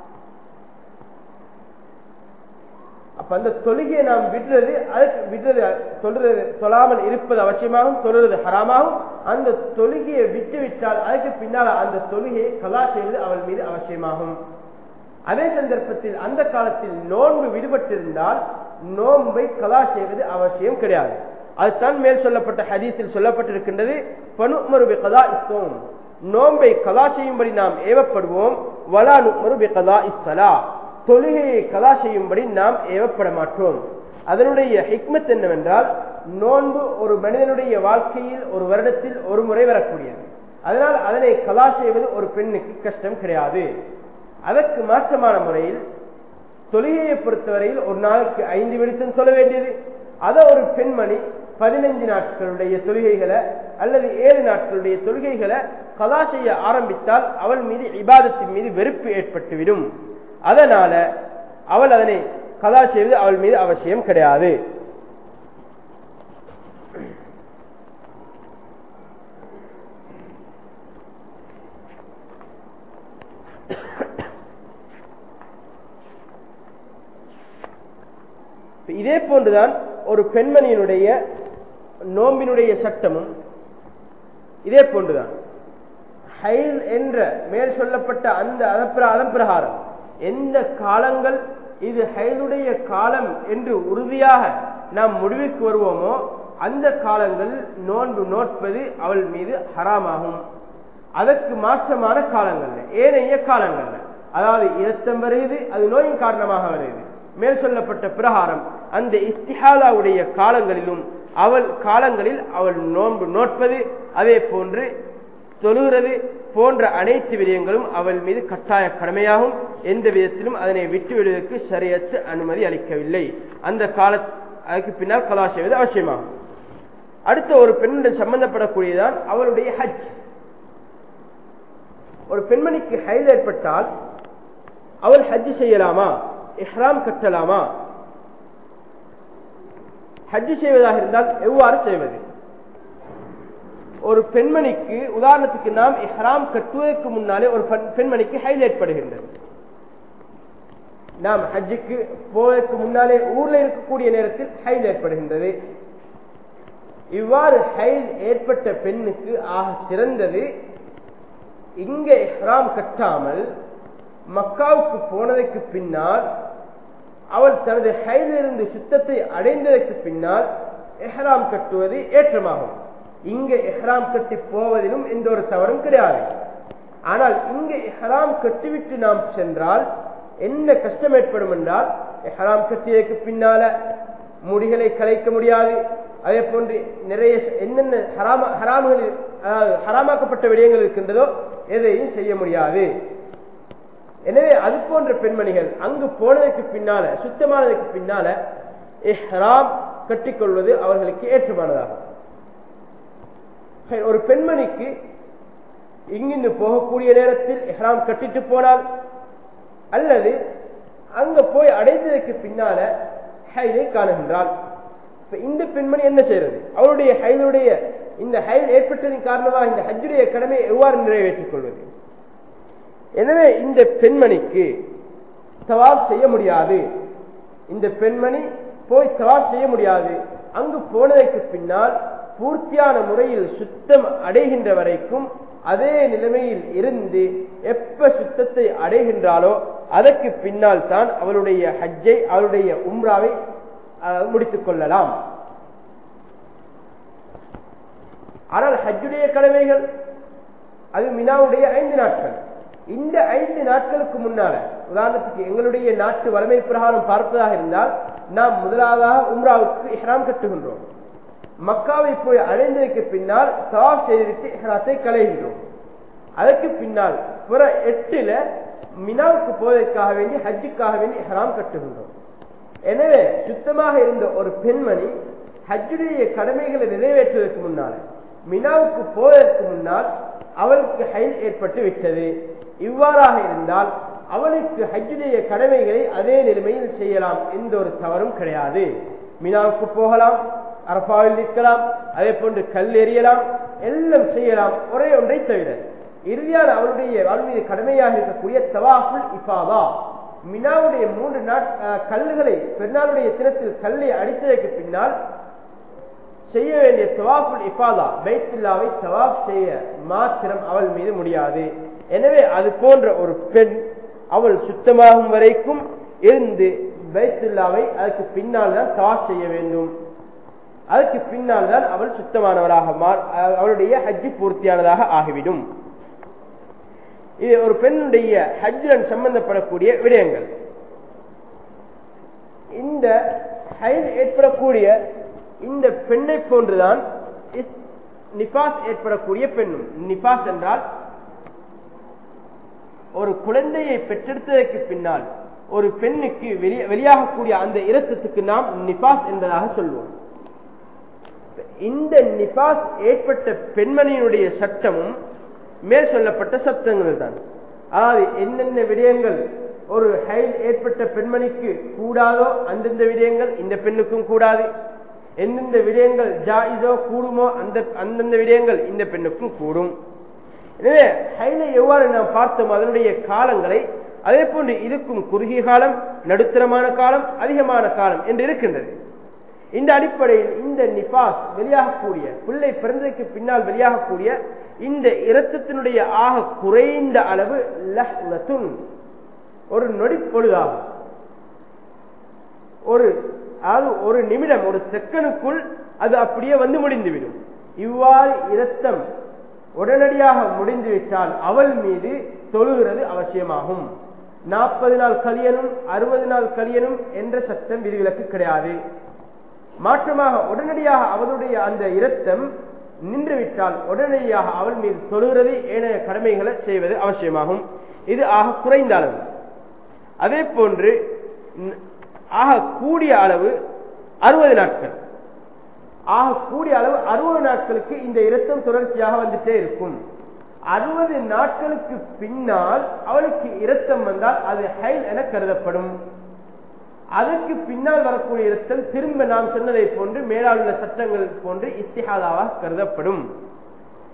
அப்ப அந்த தொழுகையை நாம் விடுறது தொழாமல் இருப்பது அவசியமாகும், தொழுறது ஹராமாகும். அந்த தொழுகையை விட்டுவிட்டால் அதற்கு பின்னால் அந்த தொழுகையை கலா செய்வது அவள் மீது அவசியமாகும். அதே சந்தர்ப்பத்தில் அந்த காலத்தில் நோன்பு விடுபட்டிருந்தால் நோன்பை கலா செய்வது அவசியம் கிடையாது. அதுதான் மேல் சொல்லப்பட்ட ஹதீஸில் சொல்லப்பட்டிருக்கின்றது, ஃபனுமரு பிகதாஇ ஸௌம், நோன்பை கலா செய்யும்படி நாம் ஏவப்படுவோம், வலா நுமரு பிகதாஇ ஸலாஹ், தொழுகையை கலா செய்யும்படி நாம் ஏவப்பட மாட்டோம். அதனுடைய ஹிக்மத் என்னவென்றால், நோன்பு ஒரு மனிதனுடைய வாழ்க்கையில் ஒரு வருடத்தில் ஒரு முறை வரக்கூடியது. அதனால் அதனை கலா செய்வது ஒரு பெண்ணுக்கு கஷ்டம் கிடையாது. அதற்கு மாற்றமான முறையில் தொழுகையை பொறுத்தவரையில் ஒரு நாளுக்கு 5 விடுத்தம் சொல்ல வேண்டியது. அதை ஒரு பெண்மணி 15 நாட்களுடைய தொழுகைகளை அல்லது 7 நாட்களுடைய தொழுகைகளை கலா செய்ய ஆரம்பித்தால் அவள் மீது இபாதத்தின் மீது வெறுப்பு ஏற்பட்டுவிடும். அதனால அவள் அதனை கலா செய்வது அவள் மீது அவசியம் கிடையாது. இதே போன்றுதான் ஒரு பெண்மணியினுடைய நோம்பினுடைய சட்டமும் இதே போன்றுதான். ஹைல் என்ற மேல் சொல்லப்பட்ட அந்த அதன் பிரகாரம் எந்த காலங்கள் இது ஹைலுடைய காலம் என்று உறுதியாக நாம் முடிவுக்கு வருவோமோ அந்த காலங்கள் நோன்பு நோட்பது அவள் மீது ஹராமாகும். அதற்கு மாற்றமான காலங்கள்ல ஏனைய காலங்கள்ல, அதாவது இரத்தம் வருகிறது, அது நோயின் காரணமாக வருகிறது, மேல் சொல்லப்பட்ட பிரகாரம் அந்த இஸ்திஹாலாவுடைய காலங்களிலும் காலங்களில் அவள் நோன்பு நோட்பது அதே போன்று தொழுகிறது போன்ற அனைத்து விடயங்களும் அவள் மீது கட்டாய கடமையாகும். எந்த விதத்திலும் அதனை விட்டுவிடுவதற்கு ஷரியத்து அனுமதி அளிக்கவில்லை. அந்த அதுக்கு பின்னால் கலா செய்வது அவசியமாகும். அடுத்த ஒரு பெண்ணுடன் சம்பந்தப்படக்கூடியதான் அவளுடைய ஹஜ். ஒரு பெண்மணிக்கு ஹைல் ஏற்பட்டால் அவள் ஹஜ் செய்யலாமா, இஹ்ராம் கட்டலாமா? ஹஜ் செய்வதாக இருந்தால் எவ்வாறு செய்வது? ஒரு பெண்மணிக்கு உதாரணத்துக்கு நாம் இஹ்ராம் கட்டுவதற்கு முன்னாலே ஒரு பெண்மணிக்கு ஹைல் ஏற்படுகின்றது. நாம் ஹஜ்ஜுக்கு போவதற்கு முன்னாலே ஊர்ல இருக்கக்கூடிய நேரத்தில் ஹைல் ஏற்படுகின்றது. இவ்வாறு ஹைல் ஏற்பட்ட பெண்ணுக்கு ஆக சிறந்தது இங்க இஹ்ராம் கட்டாமல் மக்காவுக்கு போனதற்கு பின்னால் அவள் தனது ஹைலிருந்து சுத்தத்தை அடைந்ததற்கு பின்னால் இஹ்ராம் கட்டுவது ஏற்றமாகும். இங்க இஹ்ராம் கட்டி போவதிலும் எந்த ஒரு தவறும் கிடையாது. ஆனால் இங்க இஹ்ராம் கட்டிவிட்டு நாம் சென்றால் என்ன கஷ்டம் ஏற்படும் என்றால், இஹ்ராம் கட்டியதற்கு பின்னால முடிகளை கலைக்க முடியாது. அதே போன்று நிறைய என்னென்ன ஹராமாக்கப்பட்ட விடயங்கள் இருக்கின்றதோ எதையும் செய்ய முடியாது. எனவே அது போன்ற பெண்மணிகள் அங்கு போனதற்கு பின்னால சுத்தமானதற்கு பின்னால இஹ்ராம் கட்டிக்கொள்வது அவர்களுக்கு ஏற்றமானதாகும். ஒரு பெண்மணிக்கு இங்கிருந்து போகக்கூடிய நேரத்தில் இஹ்ராம் கட்டிட்டு போனால் அல்லது அங்க போய் அடைந்ததற்கு பின்னால ஹைலை காணுகின்றால் இந்த பெண்மணி என்ன செய்யறது? அவருடைய ஹைலுடைய இந்த ஹைல் ஏற்பட்டதின் காரணமாக இந்த ஹஜ்ஜுடைய கடமையை எவ்வாறு நிறைவேற்றிக் கொள்வது? எனவே இந்த பெண்மணிக்கு தவாப் செய்ய முடியாது. இந்த பெண்மணி போய் தவாப் செய்ய முடியாது. அங்கு போனதற்கு பின்னால் பூர்த்தியான முறையில் சுத்தம் அடைகின்ற வரைக்கும் அதே நிலைமையில் இருந்து எப்ப சுத்தத்தை அடைகின்றாலோ அதற்கு பின்னால் தான் அவளுடைய ஹஜ்ஜை அவளுடைய உம்ராவை முடித்துக் கொள்ளலாம். ஆனால் ஹஜ்ஜுடைய கடமைகள் அது மினாவுடைய 5 நாட்கள். இந்த 5 நாட்களுக்கு முன்னால உதாரணத்துக்கு எங்களுடைய நாட்டு வலிமை பிரகாரம் பார்ப்பதாக இருந்தால் நாம் முதலாவதாக உம்ராவுக்கு இஹ்ராம் கட்டுகின்றோம். மக்காவை போய் அடைந்ததற்கு பின்னால் தவாப் செய்துவிட்டு இஹ்ராத்தை களைகின்றோம். அதற்கு பின்னால் புற 8ல மினாவுக்கு போவதற்காக வேண்டி ஹஜ்ஜுக்காக வேண்டி இஹ்ராம் கட்டுகின்றோம். எனவே சுத்தமாக இருந்த ஒரு பெண்மணி ஹஜ்ஜுடைய கடமைகளை நிறைவேற்றுவதற்கு முன்னால மினாவுக்கு போவதற்கு முன்னால் அவளுக்கு ஹைல் ஏற்பட்டு விட்டது. இவ்வாறாக இருந்தால் அவளுக்கு ஹஜ்ஜுடைய கடமைகளை அதே நிலைமையில் செய்யலாம். எந்த ஒரு தவறும் கிடையாது. மினாவுக்கு போகலாம், அரபாவில் நிற்கலாம், அதே போன்று கல் எறியலாம், எல்லாம் செய்யலாம். ஒரே ஒன்றை தவிர இறுதியான அவருடைய வாழ்விய கடமையாக இருக்கக்கூடிய தவாஃபுல் இஃபாதா, மினாவுடைய 3 கல்லுகளை பெருநாளுடைய தினத்தில் கல்லை அடித்ததற்கு பின்னால் செய்ய வேண்டிய தவாஃபுல் இஃபாதா, பைத்துல்லாவை தவாஃப் செய்ய மாத்திரம் அவள் மீது முடியாது. எனவே அது போன்ற ஒரு பெண் அவள் சுத்தமாகும் வரைக்கும் இருந்து பைத்துல்லாவை அதற்கு பின்னால் தான் தவாஃப் செய்ய வேண்டும். அதற்கு பின்னால் தான் அவள் சுத்தமானவராக அவளுடைய ஹஜ்ஜு பூர்த்தியானதாக ஆகிவிடும். இது ஒரு பெண்ணுடைய ஹஜ்ஜுடன் சம்பந்தப்படக்கூடிய விடயங்கள். இந்த ஹைல் ஏற்படக்கூடிய இந்த பெண்ணை போன்றுதான் நிபாஸ் ஏற்படக்கூடிய பெண்ணும். நிபாஸ் என்றால் ஒரு குழந்தையை பெற்றெடுத்ததற்கு பின்னால் ஒரு பெண்ணுக்கு வெளியாகக்கூடிய அந்த இரத்தத்துக்கு நாம் நிபாஸ் என்பதாக சொல்வோம். இந்த நிபாஸ் ஏற்பட்ட பெண்மணியினுடைய சட்டமும் மேல் சொல்லப்பட்ட சட்டங்கள் தான். அதாவது என்னென்ன விடயங்கள் ஒரு ஹைல் ஏற்பட்ட பெண்மணிக்கு கூடாதோ அந்தந்த விடயங்கள் இந்த பெண்ணுக்கும் கூடாது. எந்தெந்த விடயங்கள் ஜாயிஸோ கூடுமோ அந்தந்த விடயங்கள் இந்த பெண்ணுக்கும் கூடும். எனவே ஹைலை எவ்வாறு நாம் பார்த்தோம் அதனுடைய காலங்களை, அதே போன்று இதுக்கும் குறுகிய காலம், நடுத்தரமான காலம், அதிகமான காலம் என்று இருக்கின்றது. இந்த அடிப்படையில் இந்த நிபாஸ் வெளியாகக்கூடிய பிள்ளை பிறந்ததற்கு பின்னால் வெளியாகக்கூடிய இந்த இரத்தத்தினுடைய ஆக குறைந்த அளவு லஹ்லத்துன், ஒரு நொடி பொழுதாகும். ஒரு நிமிடம், ஒரு செகண்டுக்குள் அது அப்படியே வந்து முடிந்துவிடும். இவ்வாறு இரத்தம் உடனடியாக முடிந்துவிட்டால் அவள் மீது தொழுகிறது அவசியமாகும். 40 நாள் கலியனும் 60 நாள் கலியனும் என்ற சட்டம் விதிவிலக்கு கிடையாது. மாற்றமாக உடனடியாக அவளுடைய அந்த இரத்தம் நின்றுவிட்டால் உடனடியாக அவள் மீது தொழுகிறது, ஏனைய கடமைகளை செய்வது அவசியமாகும். இது ஆக குறைந்த அளவு. அதே போன்று ஆக கூடிய அளவு 60 நாட்கள். ஆக கூடிய அளவு 60 நாட்களுக்கு இந்த இரத்தம் தொடர்ச்சியாக வந்துட்டே இருக்கும். 60 நாட்களுக்கு பின்னால் அவளுக்கு இரத்தம் வந்தால் அது ஹைல் என கருதப்படும். அதற்கு பின்னால் வரக்கூடிய இரத்தம் திரும்ப நாம் சொன்னதை போன்று மேலாளுள்ள சட்டங்கள் போன்று இஸ்திஹாதாவாக கருதப்படும்.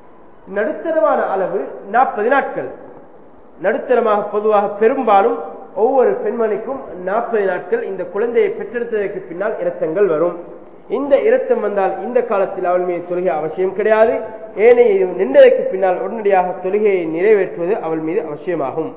நடுத்தரமான அளவு 40 நாட்கள். நடுத்தரமாக பொதுவாக பெரும்பாலும் ஒவ்வொரு பெண்மணிக்கும் 40 நாட்கள் இந்த குழந்தையை பெற்றெடுத்ததற்கு பின்னால் இரத்தங்கள் வரும். இந்த இரத்தம் வந்தால் இந்த காலத்தில் அவள் மீது தொழுகை அவசியம் கிடையாது. ஏனைய நின்றதற்கு பின்னால் உடனடியாக தொழுகையை நிறைவேற்றுவது அவள் மீது அவசியமாகும்.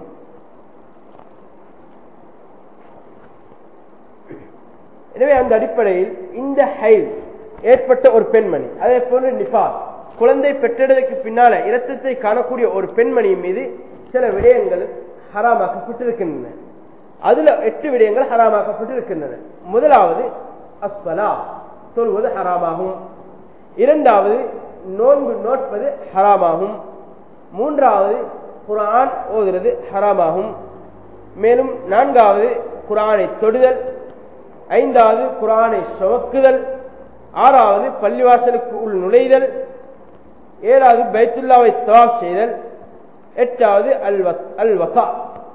எனவே அந்த அடிப்படையில் இந்த ஹைல் ஏற்பட்ட ஒரு பெண்மணி, அதே போன்று நிஃபாஸ் குழந்தை பெற்றெடுத்ததற்கு பின்னால இரத்தத்தை காணக்கூடிய ஒரு பெண்மணியின் மீது சில விடயங்கள் ஹராமாக்கப்பட்டிருக்கின்றன. அதுல 8 விடயங்கள் ஹராமாக்கப்பட்டிருக்கின்றன. முதலாவது அஸ்ஸலா, தொழுவது ஹராமாகும். இரண்டாவது நோன்பு நோட்பது ஹராமாகும். மூன்றாவது குர்ஆன் ஓதுவது ஹராமாகும். மேலும் நான்காவது குர்ஆனை தொடுதல். ஐந்தாவது குர்ஆனை சுமக்குதல். ஆறாவது பள்ளிவாசலுக்கு உள் நுழைதல். ஏழாவது பைத்துல்லாவை தவாப் செய்தல். எட்டாவது அல்வசா,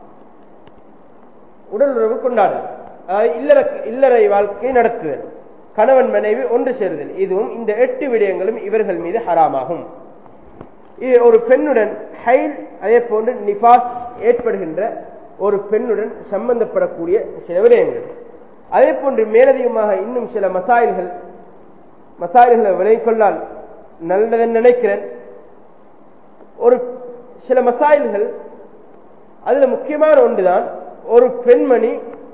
உடல் உறவு கொண்டாடுதல், இல்லறை வாழ்க்கை நடத்துதல், கணவன் மனைவி ஒன்று சேருதல். இதுவும் இந்த 8 விடயங்களும் இவர்கள் மீது ஹராமாகும். இது ஒரு பெண்ணுடன் ஹைல், அதே போன்று நிஃபாஸ் ஏற்படுகின்ற ஒரு பெண்ணுடன் சம்பந்தப்படக்கூடிய சில விடயங்கள். அதே போன்று மேலதிகமாக இன்னும் சில மசாயில்களை விலகிக் கொள்ளால் நல்லதென்று நினைக்கிறேன். ஒரு சில மசாயில்கள், அதுல முக்கியமான ஒன்றுதான், ஒரு பெண்மணி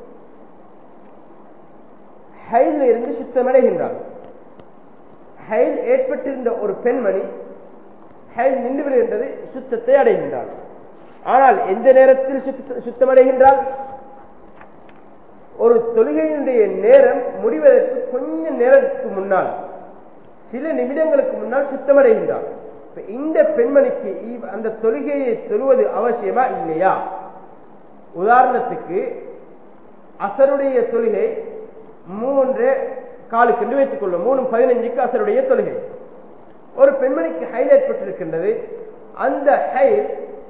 ஹைல் இருந்து சுத்தமடைகின்றார். ஹைல் ஏற்பட்டிருந்த ஒரு பெண்மணி ஹைல் நின்று விடுகின்றது, சுத்தத்தை அடைகின்றார். ஆனால் எந்த நேரத்தில் சுத்தமடைகின்றால், ஒரு தொழுகையினுடைய நேரம் முடிவதற்கு கொஞ்ச நேரத்துக்கு முன்னால், சில நிமிடங்களுக்கு முன்னால் சுத்தமடைகின்றார். இந்த பெண்மணிக்கு அந்த தொழுகையை தொழுவது அவசியமா இல்லையா? உதாரணத்துக்கு அசருடைய தொழுகை 3:15 என்று வைத்துக் கொள்ளும். 3:15 அசருடைய தொழுகை. ஒரு பெண்மணிக்கு ஹைல் ஏற்பட்டிருக்கின்றது. அந்த ஹைல்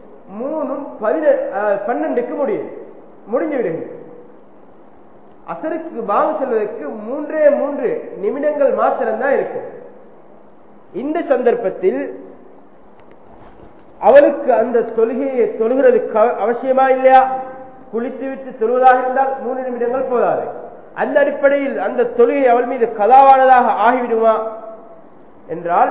3:12 முடிஞ்சு விடுகிறது. அசருக்கு பாங்கு செல்வதற்கு 3 நிமிடங்கள் மாத்திரம்தான் இருக்கும். இந்த சந்தர்ப்பத்தில் அவளுக்கு அந்த தொழுகையை தொழுகிறது அவசியமா இல்லையா? குளித்துவிட்டு தொழுவதாக இருந்தால் 3 நிமிடங்கள் போதாது. அந்த அடிப்படையில் அந்த தொழுகை அவள் மீது கலாவானதாக ஆகிவிடுமா என்றால்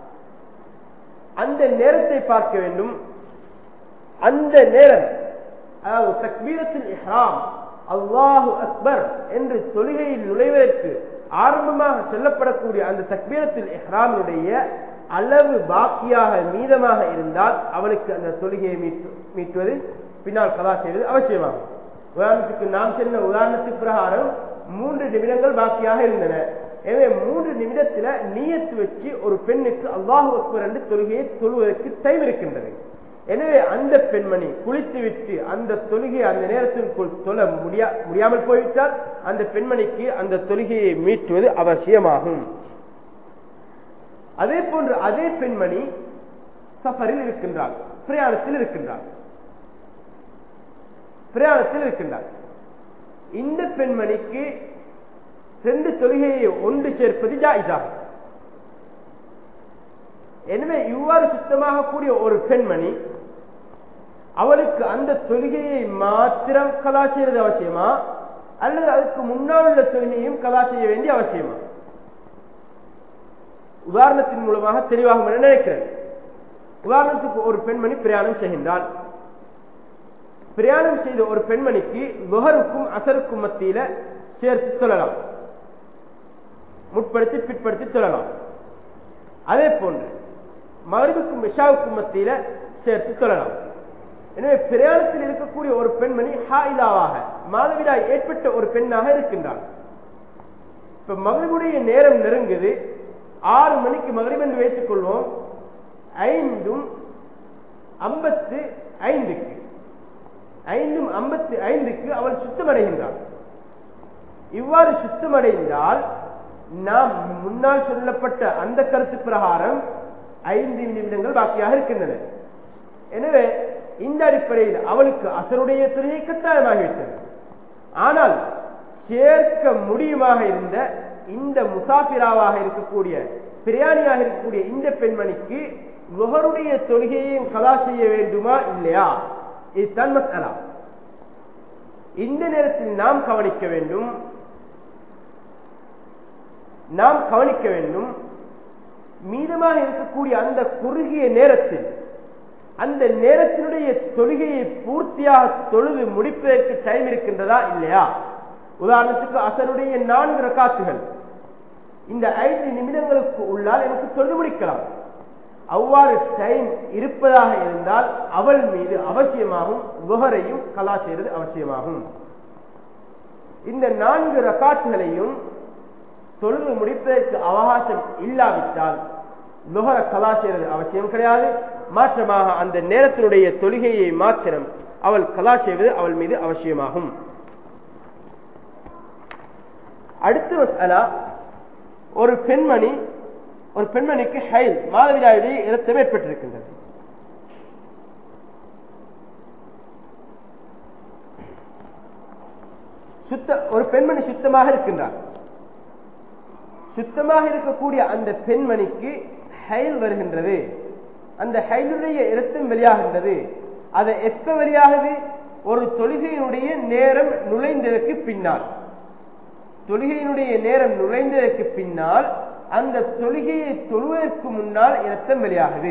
அந்த நேரத்தை பார்க்க வேண்டும். அந்த நேரம், அதாவது தக்பீரத்துல் இஹ்ராம், அல்லாஹு அக்பர் என்று தொழுகையில் நுழைவதற்கு ஆரம்பமாக சொல்லப்படக்கூடிய அந்த தக்பீரத்துல் இஹ்ராமினுடைய அளவு பாக்கியாக மீதமாக இருந்தால் அவளுக்கு அந்த தொழுகையை மீட்டுவது, பின்னால் கலா செய்வது அவசியமாகும். உதாரணத்துக்கு நாம் சொன்ன உதாரணத்துக்கு பிரகாரம் 3 நிமிடங்கள் பாக்கியாக இருந்தன. எனவே 3 நிமிடத்தில் நியத்து வச்சு ஒரு பெண்ணுக்கு அல்லாஹு அக்பர் என்று தொழுகையை தொழுவதற்கு டைம் இருக்கின்றது. எனவே அந்த பெண்மணி குளித்துவிட்டு அந்த தொழுகையை அந்த நேரத்திற்குள் தொழ முடியாமல் போய்விட்டால் அந்த பெண்மணிக்கு அந்த தொழுகையை மீட்டுவது அவசியமாகும். அதே போன்று அதே பெண்மணி சஃபரில் இருக்கின்றார், பிரயாணத்தில் இருக்கின்றார். இந்த பெண்மணிக்கு 2 தொழுகையை ஒன்று சேர்ப்பது ஜாயிஸாகும். எனவே இவ்வாறு சுத்தமாக கூடிய ஒரு பெண்மணி அவளுக்கு அந்த தொழுகையை மாத்திரம் கலா செய்வது அவசியமா, அல்லது அதுக்கு முன்னால் உள்ள தொழுகையும் கலா செய்ய வேண்டிய அவசியமா? உதாரணத்தின் மூலமாக தெளிவாக நினைக்கிறேன். உதாரணத்துக்கு ஒரு பெண்மணி பிரயாணம் செய்கின்றால், பிரயாணம் செய்த ஒரு பெண்மணிக்கு லுஹருக்கும் அசருக்கும் மத்தியில சேர்த்து சொல்லலாம், முற்படுத்தி பிற்படுத்தி சொல்லலாம். அதே போன்று மகரிபுக்கும் இஷாவுக்கும் மத்தியில சேர்த்து சொல்லலாம். எனவே பிரயாணத்தில் இருக்கக்கூடிய ஒரு பெண்மணி ஹாயிலாவாக, மாதவிடாய் ஏற்பட்ட ஒரு பெண்ணாக இருக்கின்றார். இப்ப மகரிபுடைய நேரம் நெருங்குது. 6 மணிக்கு மகரிப் என்று வைத்துக் கொள்வோம். 5:55 அவள் சுத்தமடைகின்றாள். இவ்வாறு சுத்தமடைந்தால் நாம் முன்னால் சொல்லப்பட்ட அந்த கருத்து பிரகாரம் 5 நிமிடங்கள் பாக்கியாக இருக்கின்றன. எனவே இந்த அடிப்படையில் அவளுக்கு அசருடைய தொழுகை கட்டாயமாகிவிட்டது. ஆனால் சேர்க்க முடியுமாக இருந்த இந்த முசாஃபிராவாக இருக்கக்கூடிய பிரயாணியாக இருக்கக்கூடிய இந்த பெண்மணிக்கு லுஹருடைய தொழுகையையும் கலா செய்ய வேண்டுமா இல்லையா? இதுதான் மஸ்அலா. இந்த நேரத்தில் நாம் கவனிக்க வேண்டும் மீதமாக இருக்கக்கூடிய அந்த குறுகிய நேரத்தில் அந்த நேரத்தினுடைய தொழுகையை பூர்த்தியாக தொழுது முடிப்பதற்கு டைம் இருக்கின்றதா இல்லையா? உதாரணத்துக்கு அசருடைய 4 ரக்காத்துகள் இந்த 5 நிமிடங்களுக்கு உள்ளால் எனக்கு தொழுது முடிக்கலாம். அவ்வாறு டைம் இருப்பதாக இருந்தால் அவள் மீது அவசியமாகும் லுஹரையும் கலா செய்வது அவசியமாகும். இந்த 4 ரக்காத்துகளையும் தொழுது முடிப்பதற்கு அவகாசம் இல்லாவிட்டால் லுஹர கலா செய்வது அவசியம் கிடையாது. மாற்றமாக அந்த நேரத்தினுடைய தொழுகையை மாத்திரம் அவள் கலா செய்வது அவள் மீது அவசியமாகும். அடுத்த மஸ்அலா, ஒரு பெண்மணிக்கு ஹைல் மாதவிடாயுடைய இரத்தம் ஏற்பட்டிருக்கின்றது. ஒரு பெண்மணி சுத்தமாக இருக்கின்றார். சுத்தமாக இருக்கக்கூடிய அந்த பெண்மணிக்கு ஹைல் வருகின்றது. அந்த ஹைலுடைய இரத்தம் வெளியாகின்றது. அது எப்ப வெளியாகுது? ஒரு தொழுகையினுடைய நேரம் நுழைந்ததற்கு பின்னால் அந்த தொழுகையை தொழுவதற்கு முன்னால் இரத்தம் வெளியாகுது.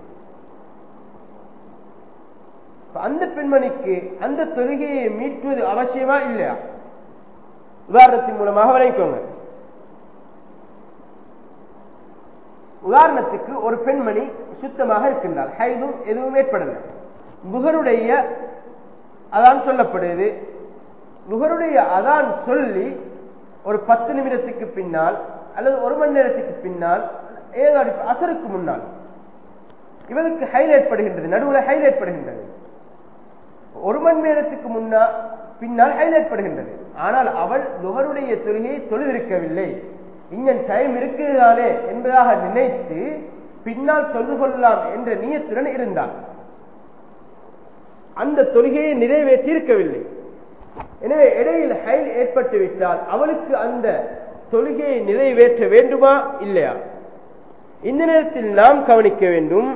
அந்த பெண்மணிக்கு அந்த தொழுகையை மீட்டுவது அவசியமா இல்லையா? உதாரணத்தின் மூலமாக விளங்கிக்கோங்க. உதாரணத்துக்கு ஒரு பெண்மணி சுத்தமாக இருக்கின்றால், ஹைதும் எதுவும் ஏற்படல. லுஹருடைய அதான் சொல்லப்படுது. லுஹருடைய அதான் சொல்லி ஒரு 10 நிமிடத்துக்கு பின்னால் அல்லது 1 மணி நேரத்துக்கு பின்னால் ஏதோ அசருக்கு முன்னால் இவருக்கு ஹைல் ஏற்படுகின்றது. நடுவில் ஹைல் ஏற்படுகின்றது. 1 மணி நேரத்துக்கு பின்னால் ஹைல் ஏற்படுகின்றது. ஆனால் அவள் லுஹருடைய தொழுகையை தொழுதிருக்கவில்லை. இன்னும் டைம் இருக்குதானே என்பதாக நினைத்து பின்னால் தொழுது கொள்ளலாம் என்ற நியத்துடன் இருந்தாள். அந்த தொழுகையை நிறைவேற்றி இருக்கவில்லை. எனவே இடையில் ஹைல் ஏற்பட்டு விட்டால் அவளுக்கு அந்த தொழுகையை நிறைவேற்ற வேண்டுமா இல்லையா? இந்த நேரத்தில் நாம் கவனிக்க வேண்டும்,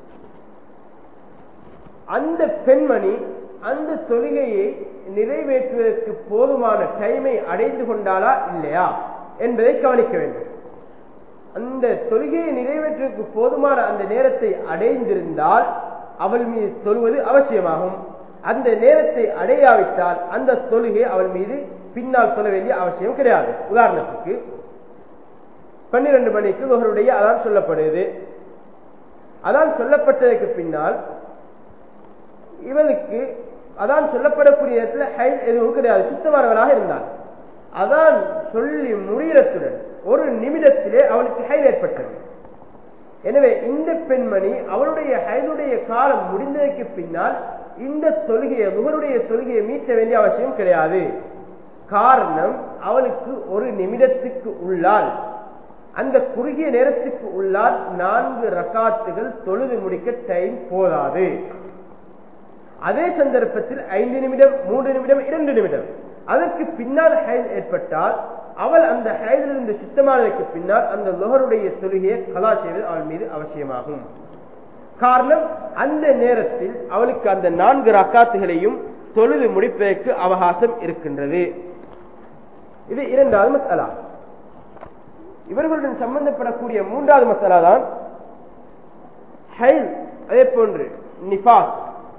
அந்த பெண்மணி அந்த தொழுகையை நிறைவேற்றுவதற்கு போதுமான டைமை அடைந்து கொண்டாளா இல்லையா என்பதை கவனிக்க வேண்டும். அந்த தொழுகையை நிறைவேற்றுவதற்கு போதுமான அந்த நேரத்தை அடைந்திருந்தால் அவள் மீது தொழுவது அவசியமாகும். அந்த நேரத்தை அடையாவிட்டால் அந்த தொழுகை அவள் மீது பின்னால் சொல்ல வேண்டிய அவசியம் கிடையாது. உதாரணத்துக்கு 12 மணிக்கு லுஹருடைய அதான் சொல்லப்படுது. அதான் சொல்லப்பட்டதற்கு பின்னால் இவளுக்கு அதான் சொல்லப்படக்கூடிய இடத்துல ஹைல் எதுவும் கிடையாது, சுத்தமானவராக இருந்தால் அதான் சொல்லி முடிகிறத்துடன் 1 நிமிடத்திலே அவளுக்கு ஹைல் ஏற்பட்டது. எனவே இந்த பெண்மணி அவளுடைய ஹைலுடைய காலம் முடிந்ததற்கு பின்னால் இந்த தொழுகையை லுஹருடைய தொழுகையை மீட்ட வேண்டிய அவசியம் கிடையாது. காரணம், அவளுக்கு 1 நிமிடத்துக்கு உள்ளால் அந்த குறுகிய நேரத்துக்கு உள்ளால் 4 ரக்காத்துகள் தொழுது முடிக்க டைம் போதாது. அதே சந்தர்ப்பத்தில் 5 நிமிடம், 3 நிமிடம், 2 நிமிடம் அதற்கு பின்னால் ஹைல் ஏற்பட்டால் அவள் அந்த ஹைலிலிருந்து சுத்தமானதற்கு பின்னால் அந்த லுஹருடைய தொழுகையை கலா செய்வது அவள் மீது அவசியமாகும். காரணம், அந்த நேரத்தில் அவளுக்கு அந்த 4 ரக்காத்துகளையும் தொழுது முடிப்பதற்கு அவகாசம் இருக்கின்றது. இது 2வது மஸ்அலா. இவர்களுடன் சம்பந்தப்படக்கூடிய 3வது மஸ்அலா தான் ஹைல். அதே போன்று நிஃபாஸ்.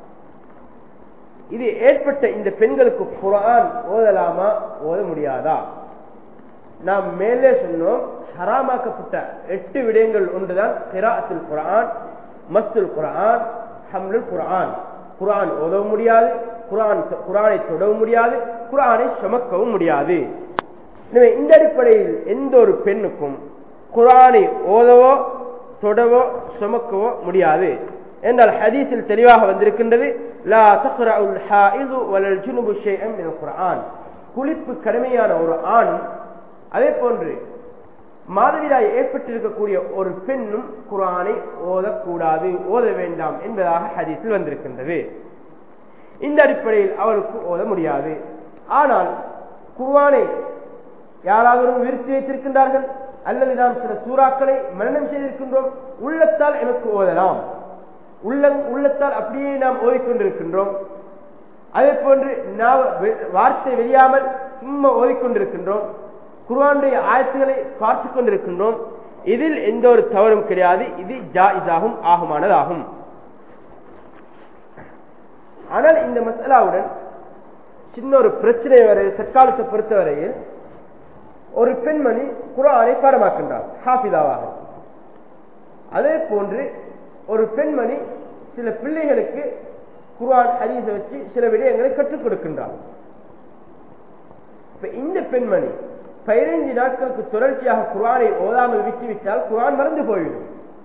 இது ஏற்பட்ட இந்த பெண்களுக்கு குர்ஆன் ஓதலாமா ஓத முடியாதா? நாம் மேலே சொன்னோம், ஹராமாக்கப்பட்ட 8 விடயங்கள் ஒன்றுதான் கிராஅத்துல் குர்ஆன், மஸ்துல் குர்ஆன், ஹம்லுல் குர்ஆன். குர்ஆன் ஓதவும் முடியாது, குர்ஆனை தொடவும் முடியாது, குர்ஆனை சுமக்கவும் முடியாது. எனவே இந்த அடிப்படையில் எந்த ஒரு பெண்ணுக்கும் குர்ஆனை ஓதவோ தொடவோ சுமக்கவோ முடியாது என்றால் ஹதீஸில் தெளிவாக வந்திருக்கின்றது, லா தக்ரஉல் ஹாயிது வலல் ஜுனுபு ஷைஅன் மினல் குர்ஆன். குளிப்பு கடமையான ஒரு ஆணும் அதே போன்று மாதவிடாய் ஏற்பட்டிருக்கக்கூடிய ஒரு பெண்ணும் குர்ஆனை ஓதக்கூடாது, ஓத வேண்டாம் என்பதாக ஹதீஸில் வந்திருக்கின்றது. இந்த அடிப்படையில் அவளுக்கு ஓத முடியாது. ஆனால் குர்ஆனை யாராவது விரித்து வைத்திருக்கின்றார்கள், அல்லது நாம் சில சூறாக்களை மனனம் செய்திருக்கின்றோம், உள்ளத்தால் எனக்கு ஓதலாம். உள்ளத்தால் அப்படியே நாம் ஓதிக்கொண்டிருக்கின்றோம். அதே போன்று நாம் வார்த்தை வெளியாமல் சும்மா ஓதிக்கொண்டிருக்கின்றோம். குர்ஆனுடைய ஆயத்துக்களை பார்த்து கொண்டிருக்கின்றோம். இதில் எந்த ஒரு தவறும் கிடையாது. இது ஜாயிஸாகும், ஆகுமானதாகும். ஆனால் இந்த மசாலாவுடன் சின்ன ஒரு பிரச்சனை வரை தற்காலத்தை பொறுத்தவரையில் ஒரு பெண்மணி குர்ஆனை பாடமாக்கின்றார் ஹாஃபிதாவாக. அதே போன்று ஒரு பெண்மணி சில பிள்ளைகளுக்கு குர்ஆன் ஹதீஸை வச்சு சில விடயங்களை கற்றுக் கொடுக்கின்றார். இப்ப இந்த பெண்மணி 15 நாட்களுக்கு தொடர்ச்சியாக குர்ஆனை ஓதாமல் விட்டுவிட்டால் குர்ஆன் மறந்து போய்விடும்.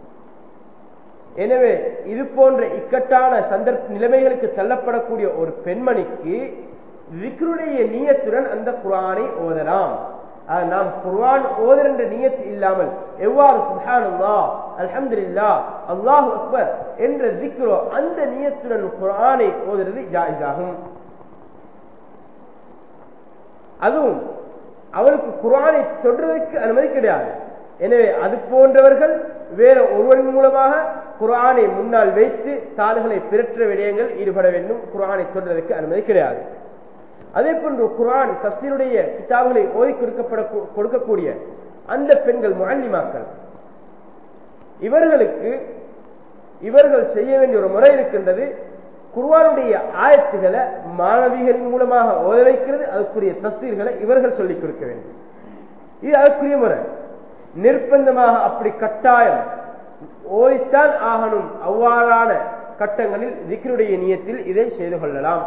எனவே இது போன்ற இக்கட்டான நிலைமைகளுக்கு தள்ளப்படக்கூடிய ஒரு பெண்மணிக்கு விக்ருடைய நியத்துடன் அந்த குர்ஆனை ஓதலாம். நாம் குர்ஆன் ஓதுற நியத் இல்லாமல் எவ்வாறு சுப்ஹானல்லாஹ், அல்ஹம்துலில்லாஹ், அல்லாஹு அக்பர் என்ற திக்ரோ அந்த நியத்துடன் குர்ஆனை ஓதுறது ஜாயிஸாகும். அதுவும் அவருக்கு குர்ஆனை சொல்றதற்கு அனுமதி கிடையாது. எனவே அது போன்றவர்கள் வேற ஒருவன் மூலமாக குர்ஆனை முன்னால் வைத்து தாள்களை பிறற்ற விடயங்கள் ஈடுபட வேண்டும். குர்ஆனை சொல்றதற்கு அனுமதி கிடையாது. அதே போன்று குர்ஆன் தஃசீருடைய கிதாபுகளை ஓதி கொடுக்கக்கூடிய அந்த பெண்கள் முஅல்லிமாக்கள், இவர்கள் செய்ய வேண்டிய ஒரு முறை இருக்கின்றது. குர்ஆனுடைய ஆயத்துகளை மாணவிகளின் மூலமாக ஓத வைக்கிறது. அதுக்குரிய தஃசீர்களை இவர்கள் சொல்லிக் கொடுக்க வேண்டும். இது அதுக்குரிய முறை. நிர்பந்தமாக அப்படி கட்டாயம் ஓதித்தான் ஆகணும். அவ்வாறான கட்டங்களில் திக்ருடைய நியத்தில் இதை செய்து கொள்ளலாம்.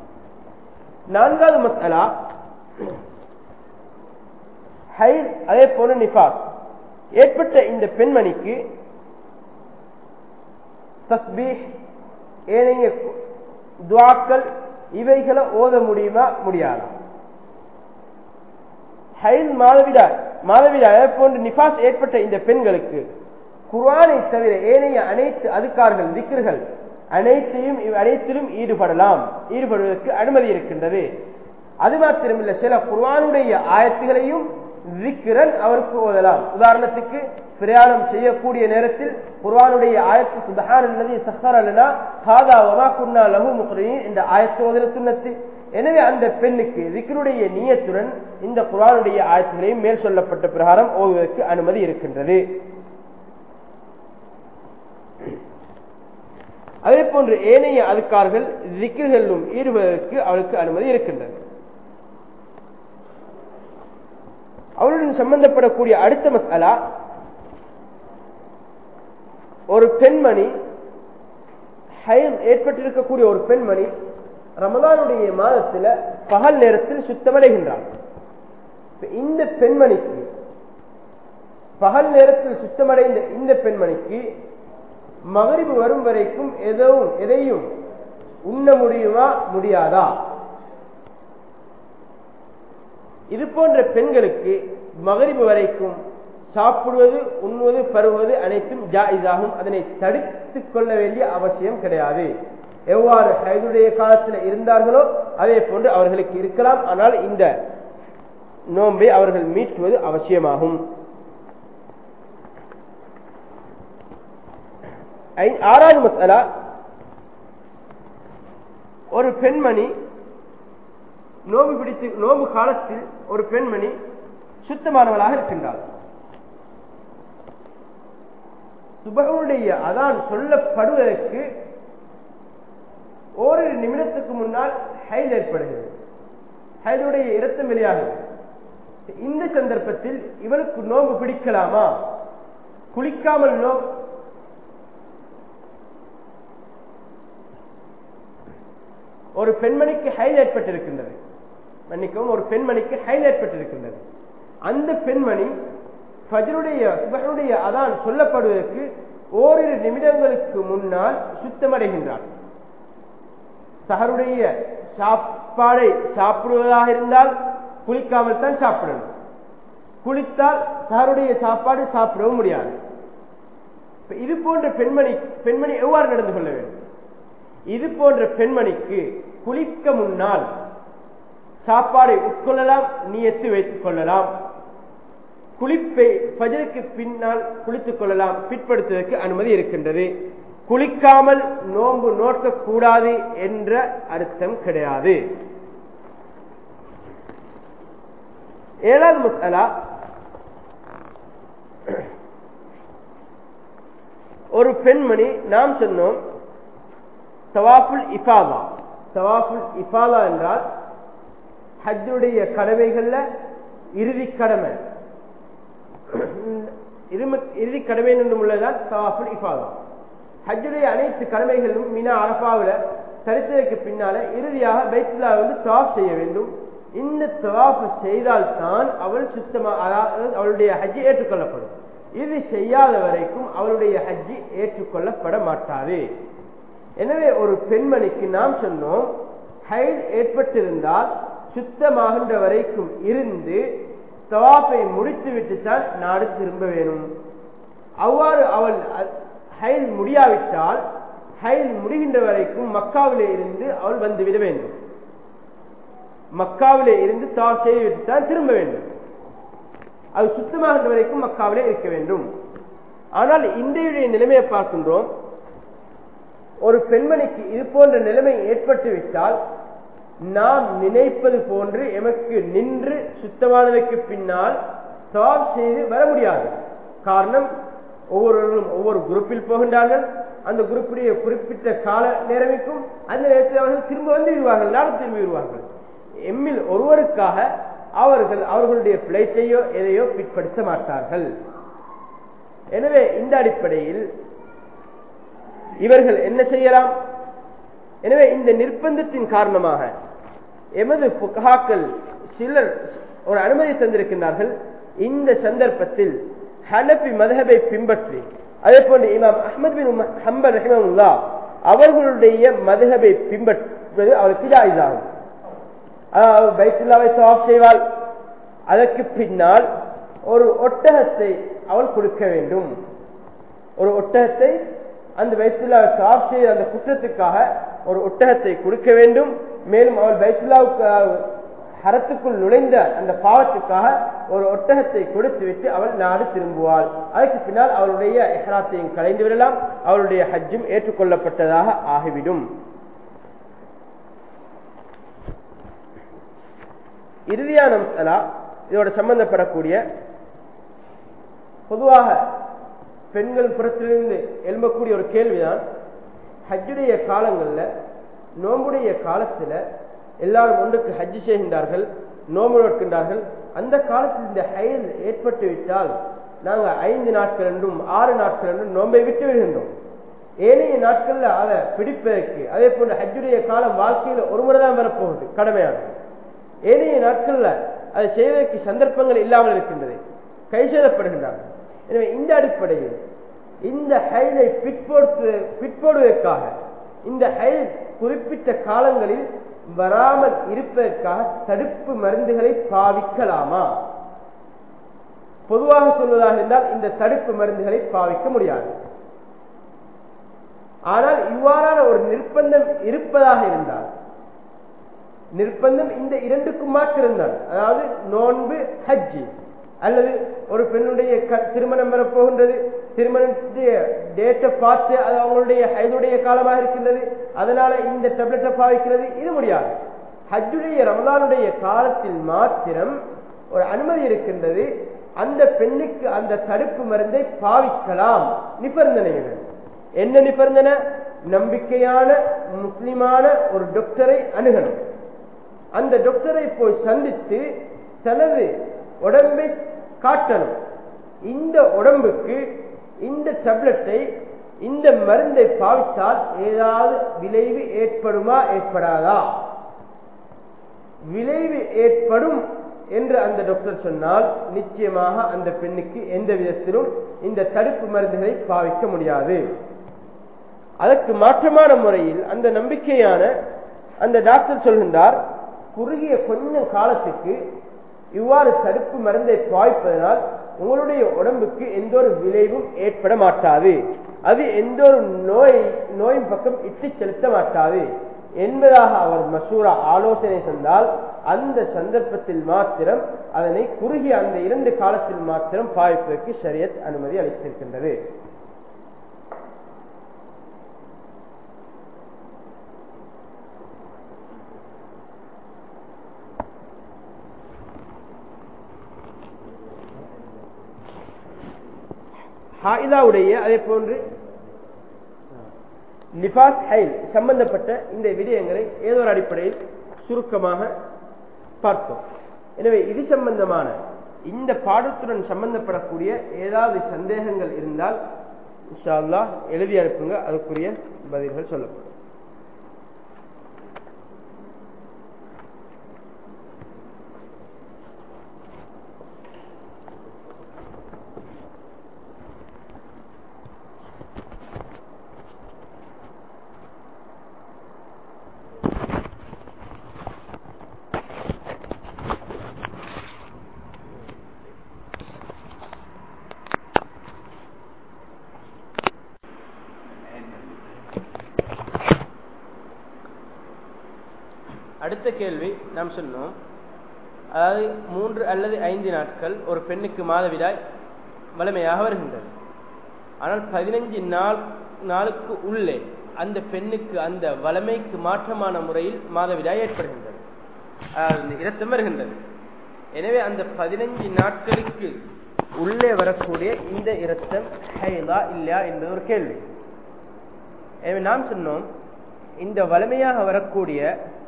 4வது மஸ்அலா ஹைத், அதே போல நிஃபாஸ் ஏற்பட்ட இந்த பெண்மணிக்கு தஸ்பீஹ், ஏனைய துஆக்கள் இவைகளை ஓத முடியுமா முடியாதா? ஹைத், மாதவிடாய் போன்று நிஃபாஸ் ஏற்பட்ட இந்த பெண்களுக்கு குர்ஆனை தவிர ஏனைய அனைத்து அதுக்கார்கள் திக்ர்கள் அனைத்திலும் ஈடுபடுவதற்கு அனுமதி இருக்கின்றது. அது மாத்திரமில்லை, சில குர்ஆனுடைய ஆயத்துகளையும் திக்ரன் அவருக்கு ஓதலாம். உதாரணத்துக்கு பிரயாணம் செய்யக்கூடிய நேரத்தில் குர்ஆனுடைய ஆயத்து சுப்ஹானல்லதி சஹ்ஹர லனா ஹாதா வமா குன்னா லஹு முக்ரினீன் என்ற ஆயத்து ஓதுற சுன்னத்து. எனவே அந்த பெண்ணுக்கு திக்ருடைய நியத்துடன் இந்த குர்ஆனுடைய ஆயத்துகளையும் மேல் சொல்லப்பட்ட பிரகாரம் ஓதுவதற்கு அனுமதி இருக்கின்றது. அதே போன்று ஏனைய அதுக்கார்கள் திக்ருகளிலும் ஈடுபடுவதற்கு அவளுக்கு அனுமதி இருக்கின்றது. அவளுடன் சம்பந்தப்படக்கூடிய அடுத்த மஸ்அலா, ஒரு பெண்மணி ஹைத் ஏற்பட்டிருக்கக்கூடிய ஒரு பெண்மணி ரமலானுடைய மாதத்தில் பகல் நேரத்தில் சுத்தமடைகின்றார். இந்த பெண்மணிக்கு பகல் நேரத்தில் சுத்தமடைந்த இந்த பெண்மணிக்கு மகரிபு வரும் வரைக்கும் எதையும் உண்ண முடியுமா முடியாதா? இது போன்ற பெண்களுக்கு மகரிபு வரைக்கும் சாப்பிடுவது, உண்ணுவது, பருவது அனைத்தும் ஜாயிஸாகும். அதனை தடுத்துக் கொள்ள வேண்டிய அவசியம் கிடையாது. எவ்வாறு ஹைதுடைய காலத்தில் இருந்தார்களோ அதே போன்று அவர்களுக்கு இருக்கலாம். ஆனால் இந்த நோன்பை அவர்கள் மீட்டுவது அவசியமாகும். 6வது மஸ்அலா, ஒரு பெண்மணி நோன்பு காலத்தில் ஒரு பெண்மணி சுத்தமானவளாக இருக்கின்றார். சுபஹுடைய அதான் சொல்லப்படுவதற்கு ஓரிரு நிமிடத்துக்கு முன்னால் ஹைத் ஏற்படுகிறது. ஹைதுடைய இரத்தம் வெளியாகிறது. இந்த சந்தர்ப்பத்தில் இவளுக்கு நோன்பு பிடிக்கலாமா? குளிக்காமல் ஒரு பெண்மணிக்கு ஹைத் ஏற்பட்டிருக்கின்றது, மன்னிக்கவும், ஒரு பெண்மணிக்கு ஹைத் ஏற்பட்டிருக்கின்றது. அந்த பெண்மணி சுபஹுடைய அதான் சொல்லப்படுவதற்கு ஓரிரு நிமிடங்களுக்கு முன்னால் சுத்தமடைகின்றார். சஹருடைய சாப்பாடை சாப்பிடுவதாக இருந்தால் குளிக்காமல் தான் சாப்பிடணும். குளித்தால் சஹருடைய சாப்பாடு சாப்பிடவும் முடியாது. இது போன்ற பெண்மணி எவ்வாறு நடந்து கொள்ள வேண்டும்? இது போன்ற பெண்மணிக்கு குளிக்க முன்னால் சாப்பாடை உட்கொள்ளலாம், நியத்து வைத்துக் கொள்ளலாம். ஃபஜ்ருக்கு பின்னால் குளித்துக் கொள்ளலாம், பிற்படுத்துவதற்கு அனுமதி இருக்கின்றது. குளிக்காமல் நோன்பு நோக்க கூடாது என்ற அர்த்தம் கிடையாது. ஏழாவது மஸ்அலா, ஒரு பெண்மணி, நாம் சொன்னோம் தவாஃபுல் இஃபாதா. தவாஃபுல் இஃபாதா என்றால் ஹஜ்ஜுடைய கடமைகள்ல இறுதி கடமை, இறுதி கடமை என்றும் உள்ளதான் தவாஃபுல் இஃபாதா. ஹஜ்ஜுடைய அனைத்து கடமைகளும் மினா அரஃபாவில் தரித்ததற்கு பின்னால இறுதியாக பைத்துல்லாஹ் வந்து தவாஃப் செய்ய வேண்டும். இந்த தவாஃப் செய்தால் தான் அவள் சுத்தமாக, அதாவது அவளுடைய ஹஜ்ஜி ஏற்றுக்கொள்ளப்படும். இது செய்யாத வரைக்கும் அவளுடைய ஹஜ்ஜி ஏற்றுக்கொள்ளப்பட மாட்டாது. எனவே ஒரு பெண்மணிக்கு நாம் சொன்னோம், ஹைல் ஏற்பட்டிருந்தால் சுத்தமாகின்ற வரைக்கும் இருந்து தவாஃபை முடித்துவிட்டு தான் நாடு திரும்ப வேணும். அவ்வாறு அவள் ஹைல் முடியாவிட்டால் ஹைல் முடிகின்ற வரைக்கும் மக்காவிலே இருந்து அவள் வந்துவிட வேண்டும். மக்காவிலே இருந்து தவாஃப் செய்துவிட்டு தான் திரும்ப வேண்டும். அது சுத்தமாகின்ற வரைக்கும் மக்காவிலே இருக்க வேண்டும். ஆனால் இன்றைய நிலைமையை பார்க்கின்றோம், ஒரு பெண்மணிக்கு இது போன்ற நிலைமை ஏற்பட்டு விட்டால் நாம் நினைப்பது போன்று எமக்கு நின்று சுத்தமானதற்கு பின்னால் தவாஃப் செய்து வர முடியாது. காரணம், ஒவ்வொருவரும் ஒவ்வொரு குரூப்பில் போகின்றார்கள். அந்த குரூப்புடைய குறிப்பிட்ட கால நேரமிக்கும் அந்த நேரத்தில் அவர்கள் திரும்ப வந்து விடுவார்கள், நாடு திரும்பி விடுவார்கள். எம்மில் ஒருவருக்காக அவர்கள் அவர்களுடைய பிழைத்தையோ எதையோ பிற்படுத்த மாட்டார்கள். எனவே இந்த அடிப்படையில் இவர்கள் என்ன செய்யலாம்? எனவே இந்த நிர்பந்தத்தின் காரணமாக எமது ஃபுகஹாக்கள் சிலர் ஒரு அனுமதி தந்திருக்கின்றார்கள். இந்த சந்தர்ப்பத்தில் ஹனபி மذஹபை பின்பற்றி, அதே போன்று இமாம் அஹ்மத் பின் ஹம்பல் ரஹிமஹுல்லாஹ் அவர்களுடைய மذஹபை பின்பற்றுவது அவருக்கு ஜாயிஸ் ஆகும். அதாவது பைத்துல்லாவை தவாஃப் செய்வாள், அதற்கு பின்னால் ஒரு ஒட்டகத்தை அவள் கொடுக்க வேண்டும். ஒரு ஒட்டகத்தை, அந்த பைத்துல்லாவை தவாஃப் செய்த அந்த குற்றத்துக்காக ஒரு ஒட்டகத்தை கொடுக்க வேண்டும். மேலும் அவள் பைத்துல்லாவுக்கு ஹரத்துக்குள் நுழைந்த அந்த பாவத்துக்காக ஒரு ஒட்டகத்தை கொடுத்து விட்டு அவள் நாடு திரும்புவாள். அதற்கு பின்னால் அவளுடைய இஹ்ராத்தையும் கலைந்து விடலாம், அவளுடைய ஹஜ்ஜும் ஏற்றுக்கொள்ளப்பட்டதாக ஆகிவிடும். இறுதியான மஸ்அலா, இதோட சம்பந்தப்படக்கூடிய, பொதுவாக பெண்கள் புறத்திலிருந்து எழும்பக்கூடிய ஒரு கேள்விதான், ஹஜ்ஜுடைய காலங்கள்ல நோம்புடைய காலத்துல எல்லாரும் ஒன்றுக்கு ஹஜ்ஜு செய்கின்றார்கள், நோம்பு நோக்கின்றார்கள். அந்த காலத்தில் இந்த ஹைல் ஏற்பட்டு விட்டால் நாங்கள் 5 நாட்கள் என்றும் 6 நாட்கள் என்றும் நோம்பை விட்டு விடுகின்றோம். ஏனைய நாட்கள்ல அதை பிடிப்பதற்கு, அதே போன்று ஹஜ்ஜுடைய காலம் வாழ்க்கையில ஒரு முறை தான் வரப்போகுது கடமையானது. ஏனைய நாட்கள்ல அதை செய்வதற்கு சந்தர்ப்பங்கள் இல்லாமல் இருக்கின்றது, கைசெய்யப்படுகின்றார்கள். எனவே இந்த அடிப்படையில் இந்த ஹைலை பிற்போடுவதற்காக, இந்த ஹைல் குறிப்பிட்ட காலங்களில் வராமல் இருப்பதற்காக தடுப்பு மருந்துகளை பாவிக்கலாமா? பொதுவாக சொல்வதாக இருந்தால் இந்த தடுப்பு மருந்துகளை பாவிக்க முடியாது. ஆனால் இவ்வாறான ஒரு நிர்பந்தம் இருப்பதாக இருந்தால், நிர்பந்தம் இந்த இரண்டுக்கும் மாற்றிருந்தால், அதாவது நோன்பு ஹஜ்ஜி, அல்லது ஒரு பெண்ணுடைய திருமணம் வரப்போகின்றது, திருமணத்துடைய டேட்டை பார்த்து அது அவங்களுடைய ஹைதுடைய காலமாக இருக்கின்றது, அதனால இந்த டேப்லெட்டை பாவிக்கிறது, இது முடியாது. ஹஜ்ஜுடைய ரமலானுடைய காலத்தில் மாத்திரம் ஒரு அனுமதி இருக்கின்றது, அந்த பெண்ணுக்கு அந்த தடுப்பு மருந்தை பாவிக்கலாம். நிபந்தனைகள் என்ன? நிபந்தனை, நம்பிக்கையான முஸ்லிமான ஒரு டாக்டரை அணுகணும். அந்த டாக்டரை போய் சந்தித்து தனது உடம்பை காட்டணும். இந்த உடம்புக்கு இந்த டேப்லெட்டை, இந்த மருந்தை பாவித்தால் ஏதாவது விளைவு ஏற்படுமா ஏற்படாதா? விளைவு ஏற்படும் என்று அந்த டாக்டர் சொன்னால் நிச்சயமாக அந்த பெண்ணுக்கு எந்த விதத்திலும் இந்த தடுப்பு மருந்துகளை பாவிக்க முடியாது. அதற்கு மாற்றமான முறையில் அந்த நம்பிக்கையான அந்த டாக்டர் சொல்கின்றார், குறுகிய கொஞ்சம் காலத்துக்கு இவ்வாறு தடுப்பு மருந்தை பாய்ப்பதனால் உங்களுடைய உடம்புக்கு எந்த ஒரு விளைவும் ஏற்பட மாட்டாது, அது எந்த ஒரு நோயின் பக்கம் இட்டு செலுத்த மாட்டாது. என்பதாக அவர் மஷூரா ஆலோசனை தந்தால் அந்த சந்தர்ப்பத்தில் மாத்திரம் அதனை குறுகிய அந்த 2 காலத்தில் மாத்திரம் பாவிப்பதற்கு ஷரியத் அனுமதி அளித்திருக்கின்றது. ஹாயிதாவுடைய அதே போன்று நிஃபாஸ் ஹைல் சம்பந்தப்பட்ட இந்த விடயங்களை ஏதோ ஒரு அடிப்படையில் சுருக்கமாக பார்த்தோம். எனவே இது சம்பந்தமான இந்த பாடத்துடன் சம்பந்தப்படக்கூடிய ஏதாவது சந்தேகங்கள் இருந்தால் இன்ஷா அல்லாஹ் எழுதி அனுப்புங்க, அதுக்குரிய பதில்கள் சொல்லப்படும். அடுத்த கேள்வி நாம் சொன்னோம், அதாவது 3 அல்லது 5 நாட்கள் ஒரு பெண்ணுக்கு மாதவிடாய் வலிமையாக வருகின்றது. ஆனால் 15 நாளுக்கு உள்ளே அந்த பெண்ணுக்கு அந்த வலிமைக்கு மாற்றமான முறையில் மாதவிடாய் ஏற்படுகின்றது, இரத்தம் வருகின்றது. எனவே அந்த 15 நாட்களுக்கு உள்ளே வரக்கூடிய இந்த இரத்தம் ஹைலா இல்லையா என்பது ஒரு கேள்வி. எனவே நாம் சொன்னோம், இந்த வலிமையாக வரக்கூடிய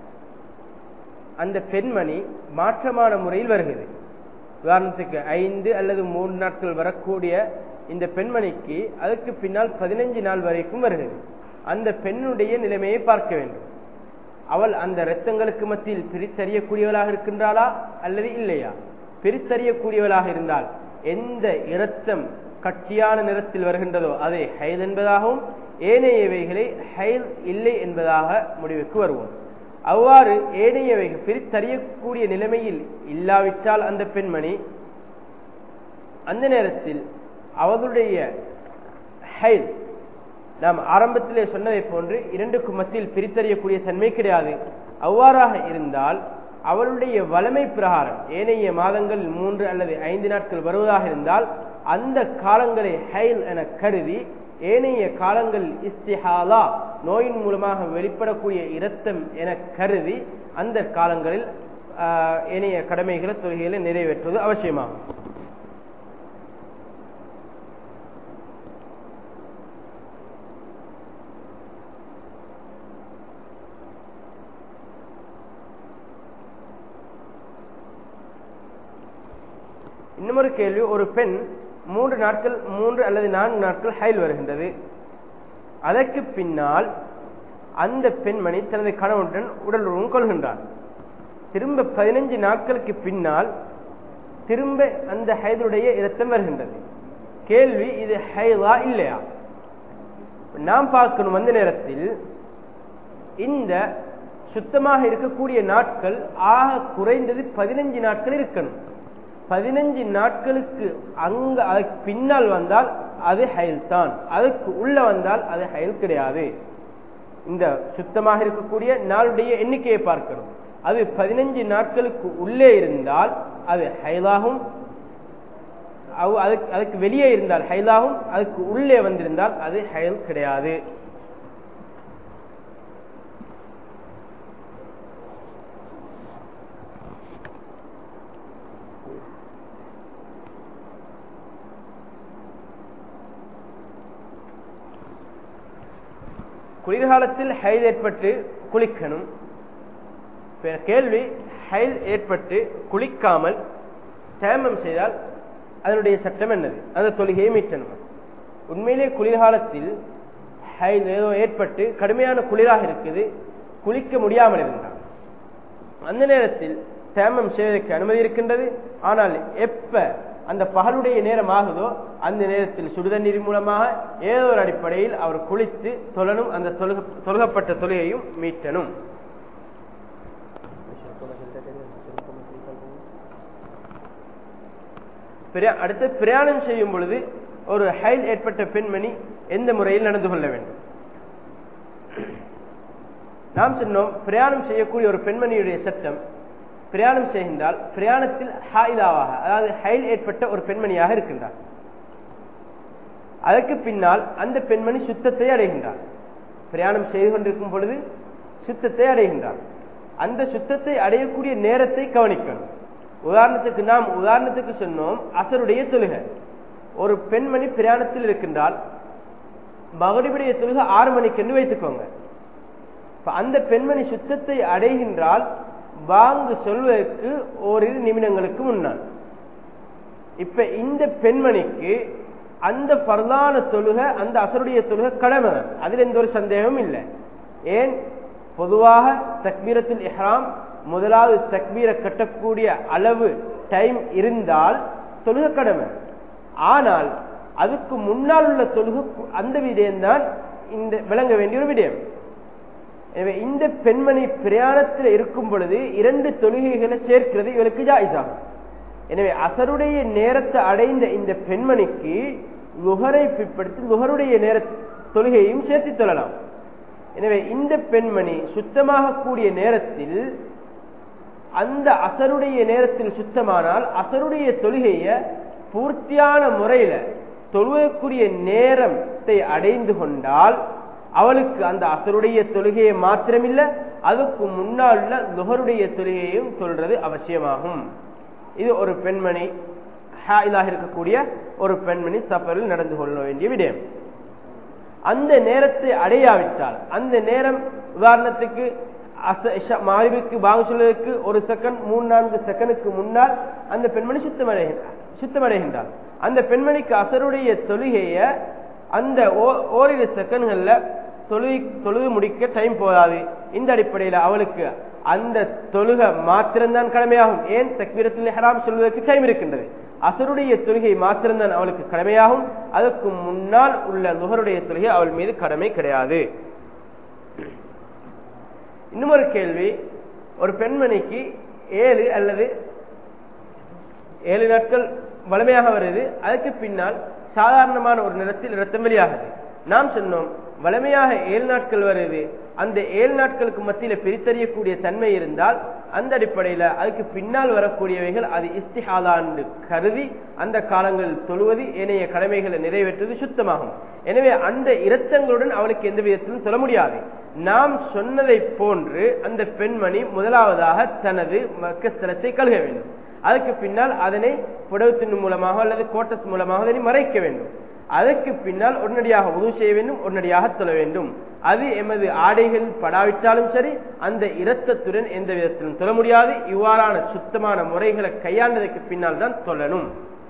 அந்த பெண்மணி மாற்றமான முறையில் வருகிறது. உதாரணத்துக்கு 5 அல்லது 3 நாட்கள் வரக்கூடிய இந்த பெண்மணிக்கு அதுக்கு பின்னால் 15 நாள் வரைக்கும் வருகிறது. அந்த பெண்ணுடைய நிலைமையை பார்க்க வேண்டும். அவள் அந்த இரத்தங்களுக்கு மத்தியில் பிரித்தறியக்கூடியவளாக இருக்கின்றாளா அல்லது இல்லையா? பிரித்தறியக்கூடியவளாக இருந்தால் எந்த இரத்தம் கட்டியான நிறத்தில் வருகின்றதோ அதை ஹைல் என்பதாகவும், ஏனையவைகளை ஹைல் இல்லை என்பதாக முடிவுக்கு வருவோம். அவ்வாறு ஏனையவைகள் பிரித்தறியக்கூடிய நிலைமையில் இல்லாவிட்டால் அந்த பெண்மணி அந்த நேரத்தில் அவளுடைய ஹைல் நாம் ஆரம்பத்திலே சொன்னதை போன்று 2க்கும் மத்தியில் பிரித்தறியக்கூடிய தன்மை கிடையாது. அவ்வாறாக இருந்தால் அவளுடைய வலிமை பிரகாரம் ஏனைய மாதங்களில் 3 அல்லது 5 நாட்கள் வருவதாக இருந்தால் அந்த காலங்களை ஹைல் என கருதி ஏனைய காலங்களில் இஸ்திஹாலா நோயின் மூலமாக வெளிப்படக்கூடிய இரத்தம் என கருதி அந்த காலங்களில் ஏனைய கடமைகளை தொழுகைகளை நிறைவேற்றுவது அவசியமாகும். இன்னொரு கேள்வி, ஒரு பெண் 3 நாட்கள் 3 அல்லது 4 நாட்கள் ஹைல் வருகின்றது. அதற்கு பின்னால் அந்த பெண்மணி தனது கணவனுடன் உடல் உறவு கொள்கின்றார். திரும்ப 15 நாட்களுக்கு பின்னால் திரும்ப அந்த ஹைலுடைய இரத்தம் வருகின்றது. கேள்வி, இது ஹைலா இல்லையா? நாம் பார்க்கணும், அந்த நேரத்தில் இந்த சுத்தமாக இருக்கக்கூடிய நாட்கள் ஆக குறைந்தது 15 நாட்கள் இருக்கணும். 15 நாட்களுக்கு அதுக்கு பின்னால் வந்தால் அது ஹைல் தான், அதுக்கு உள்ள வந்தால் அது ஹைல் கிடையாது. இந்த சுத்தமாக இருக்கக்கூடிய நாளுடைய எண்ணிக்கையை பார்க்கணும். அது 15 நாட்களுக்கு உள்ளே இருந்தால் அது ஹைலாகும், அதுக்கு வெளியே இருந்தால் ஹைலாகும், அதுக்கு உள்ளே வந்திருந்தால் அது ஹைல் கிடையாது. குளிர்காலத்தில் ஹைல் ஏற்பட்டு குளிக்கணும். கேள்வி, ஹைல் ஏற்பட்டு குளிக்காமல் தயம்மம் செய்தால் அதனுடைய சட்டம் என்னது? அந்த தொழுகையை மீட்டணும். உண்மையிலே குளிர்காலத்தில் ஹைல் ஏதோ ஏற்பட்டு கடுமையான குளிராக இருக்குது, குளிக்க முடியாமல் இருந்தால் அந்த நேரத்தில் தயம்மம் செய்வதற்கு அனுமதி இருக்கின்றது. ஆனால் எப்ப அந்த பகலுடைய நேரம் ஆகுதோ அந்த நேரத்தில் சுடுதண்ணீர் மூலமாக ஏதோ ஒரு அடிப்படையில் அவர் குளித்து தொழணும், அந்த தொழுகப்பட்ட தொழுகையும் மீட்டணும். அடுத்து, பிரயாணம் செய்யும் பொழுது ஒரு ஹைல் ஏற்பட்ட பெண்மணி எந்த முறையில் நடந்து கொள்ள வேண்டும்? நாம் சொன்னோம் பிரயாணம் செய்யக்கூடிய ஒரு பெண்மணியுடைய சட்டம், பிரயாணம் செய்கின்றால் பிரயாணத்தில் ஹாயிதாவாக, அதாவது ஹைல் ஏற்பட்ட ஒரு பெண்மணியாக இருக்கின்றார். அதற்கு பின்னால் அந்த பெண்மணி சுத்தத்தை அடைகின்றார். பிரயாணம் செய்து கொண்டிருக்கும் பொழுது சுத்தத்தை அடைகின்றார். அந்த சுத்தத்தை அடையக்கூடிய நேரத்தை கவனிக்கணும். உதாரணத்துக்கு சொன்னோம் அசருடைய தொழுகை. ஒரு பெண்மணி பிரயாணத்தில் இருக்கின்றால் மகரிபுடைய தொழுகை 6 மணிக்கு என்று வைத்துக்கோங்க. அந்த பெண்மணி சுத்தத்தை அடைகின்றால் வாங்கு சொல்வதற்கு ஓரிரு நிமிடங்களுக்கு முன்னால். இப்ப இந்த பெண்மணிக்கு அந்த பரலான தொழுகை, அந்த அசருடைய தொழுகை கடமை, அதில் எந்த ஒரு சந்தேகமும் இல்லை. ஏன், பொதுவாக தக்பீரத்துல் இஹ்ராம் முதலாவது தக்பீரை கட்டக்கூடிய அளவு டைம் இருந்தால் தொழுகை கடமை. ஆனால் அதுக்கு முன்னால் உள்ள தொழுகை அந்த விடயம்தான் இந்த விளங்க வேண்டிய ஒரு விடயம். எனவே இந்த பெண்மணி பிரயாணத்தில் இருக்கும் பொழுது 2 தொழுகைகளை சேர்க்கிறது இவளுக்கு ஜாயிஸ் ஆகும். எனவே அசருடைய நேரத்தை அடைந்த இந்த பெண்மணிக்கு லுஹரை பிற்படுத்தி லுஹருடைய நேர தொழுகையையும் சேர்த்து தொழலாம். எனவே இந்த பெண்மணி சுத்தமாக கூடிய நேரத்தில் அந்த அசருடைய நேரத்தில் சுத்தமானால் அசருடைய தொழுகையை பூர்த்தியான முறையில தொழுவக்கூடிய நேரத்தை அடைந்து கொண்டால் அவளுக்கு அந்த அசருடைய தொழுகையை மாத்திரமில்லை, அதுக்கு முன்னால் உள்ள லுஹருடைய தொழுகையையும் சொல்றது அவசியமாகும். இது ஒரு பெண்மணி ஹாயிலாக இருக்கக்கூடிய ஒரு பெண்மணி சஃபரில் நடந்து கொள்ள வேண்டிய விடயம். அந்த நேரத்தை அடையாவிட்டால், அந்த நேரம் உதாரணத்துக்கு மகரிபுக்கு பாங்கு சொல்வதற்கு 1 செகண்ட் 3-4 செகண்டுக்கு முன்னால் அந்த பெண்மணி சுத்தமடைகின்றார். அந்த பெண்மணிக்கு அசருடைய தொழுகைய அந்த ஓரிரு செகண்ட்கள்ல தொழுது முடிக்க டைம் போதாது. இந்த அடிப்படையில் அவளுக்கு அந்த தொழுகை மாத்திரம்தான் கடமையாகும். ஏன், தக்பீரத்துல் இஹ்ராம் சொல்வதற்கு டைம் இருக்கின்றது. அசருடைய தொழுகை மாத்திரம்தான் அவளுக்கு கடமையாகும். அதற்கு முன்னால் உள்ள லுஹருடைய தொழுகை அவள் மீது கடமை கிடையாது. இன்னும் ஒரு கேள்வி, ஒரு பெண்மணிக்கு 7 அல்லது 7 நாட்கள் வலிமையாக வருது, அதுக்கு பின்னால் சாதாரணமான ஒரு நிறத்தில் இரத்தம் வெளியாகுது. நாம் சொன்னோம் வலிமையாக 7 நாட்கள் வருது, அந்த 7 நாட்களுக்கு மத்தியில பிரித்தறியக்கூடிய தன்மை இருந்தால் அந்த அடிப்படையில் அதுக்கு பின்னால் வரக்கூடியவைகள் அது இஸ்திஹாதான்னு கருதி அந்த காலங்களில் தொழுவது ஏனைய கடமைகளை நிறைவேற்றுவது சுத்தமாகும். எனவே அந்த இரத்தங்களுடன் அவளுக்கு எந்த விதத்திலும் சொல்ல முடியாது. நாம் சொன்னதை போன்று அந்த பெண்மணி முதலாவதாக தனது மக்கஸ்தலத்தை கழுக வேண்டும். அதுக்கு பின்னால் அதனை புடவத்தின் மூலமாக அல்லது கோட்டஸ் மூலமாக அதனை மறைக்க வேண்டும். அதற்கு பின்னால் உடனடியாக உது செய்ய வேண்டும், உடனடியாக தொழ வேண்டும். அது எமது ஆடைகள் படாவிட்டாலும் சரி அந்த இரத்தத்துடன் எந்த விதத்திலும் தொழ முடியாது. இவ்வாறான சுத்தமான முறைகளை கையாண்டதற்கு பின்னால் தான் தொழணும்.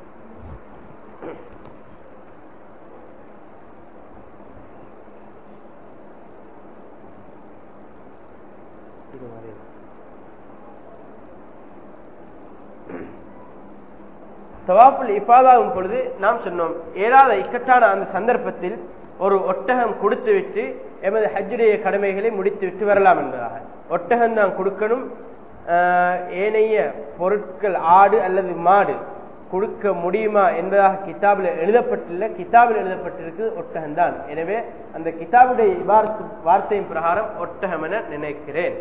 தவாஃபுல் இஃபாதாவும் பொழுது நாம் சொன்னோம், ஏதாவது இக்கட்டான அந்த சந்தர்ப்பத்தில் ஒரு ஒட்டகம் கொடுத்து விட்டு எமது ஹஜ்ஜுடைய கடமைகளை முடித்து விட்டு வரலாம் என்பதாக. ஒட்டகம் தான் கொடுக்கணும், ஏனைய பொருட்கள் ஆடு அல்லது மாடு கொடுக்க முடியுமா என்பதாக கிதாபில் எழுதப்பட்டிருக்கு ஒட்டகம்தான். எனவே அந்த கிதாபுடைய வார்த்தையின் பிரகாரம் ஒட்டகம் என நினைக்கிறேன்.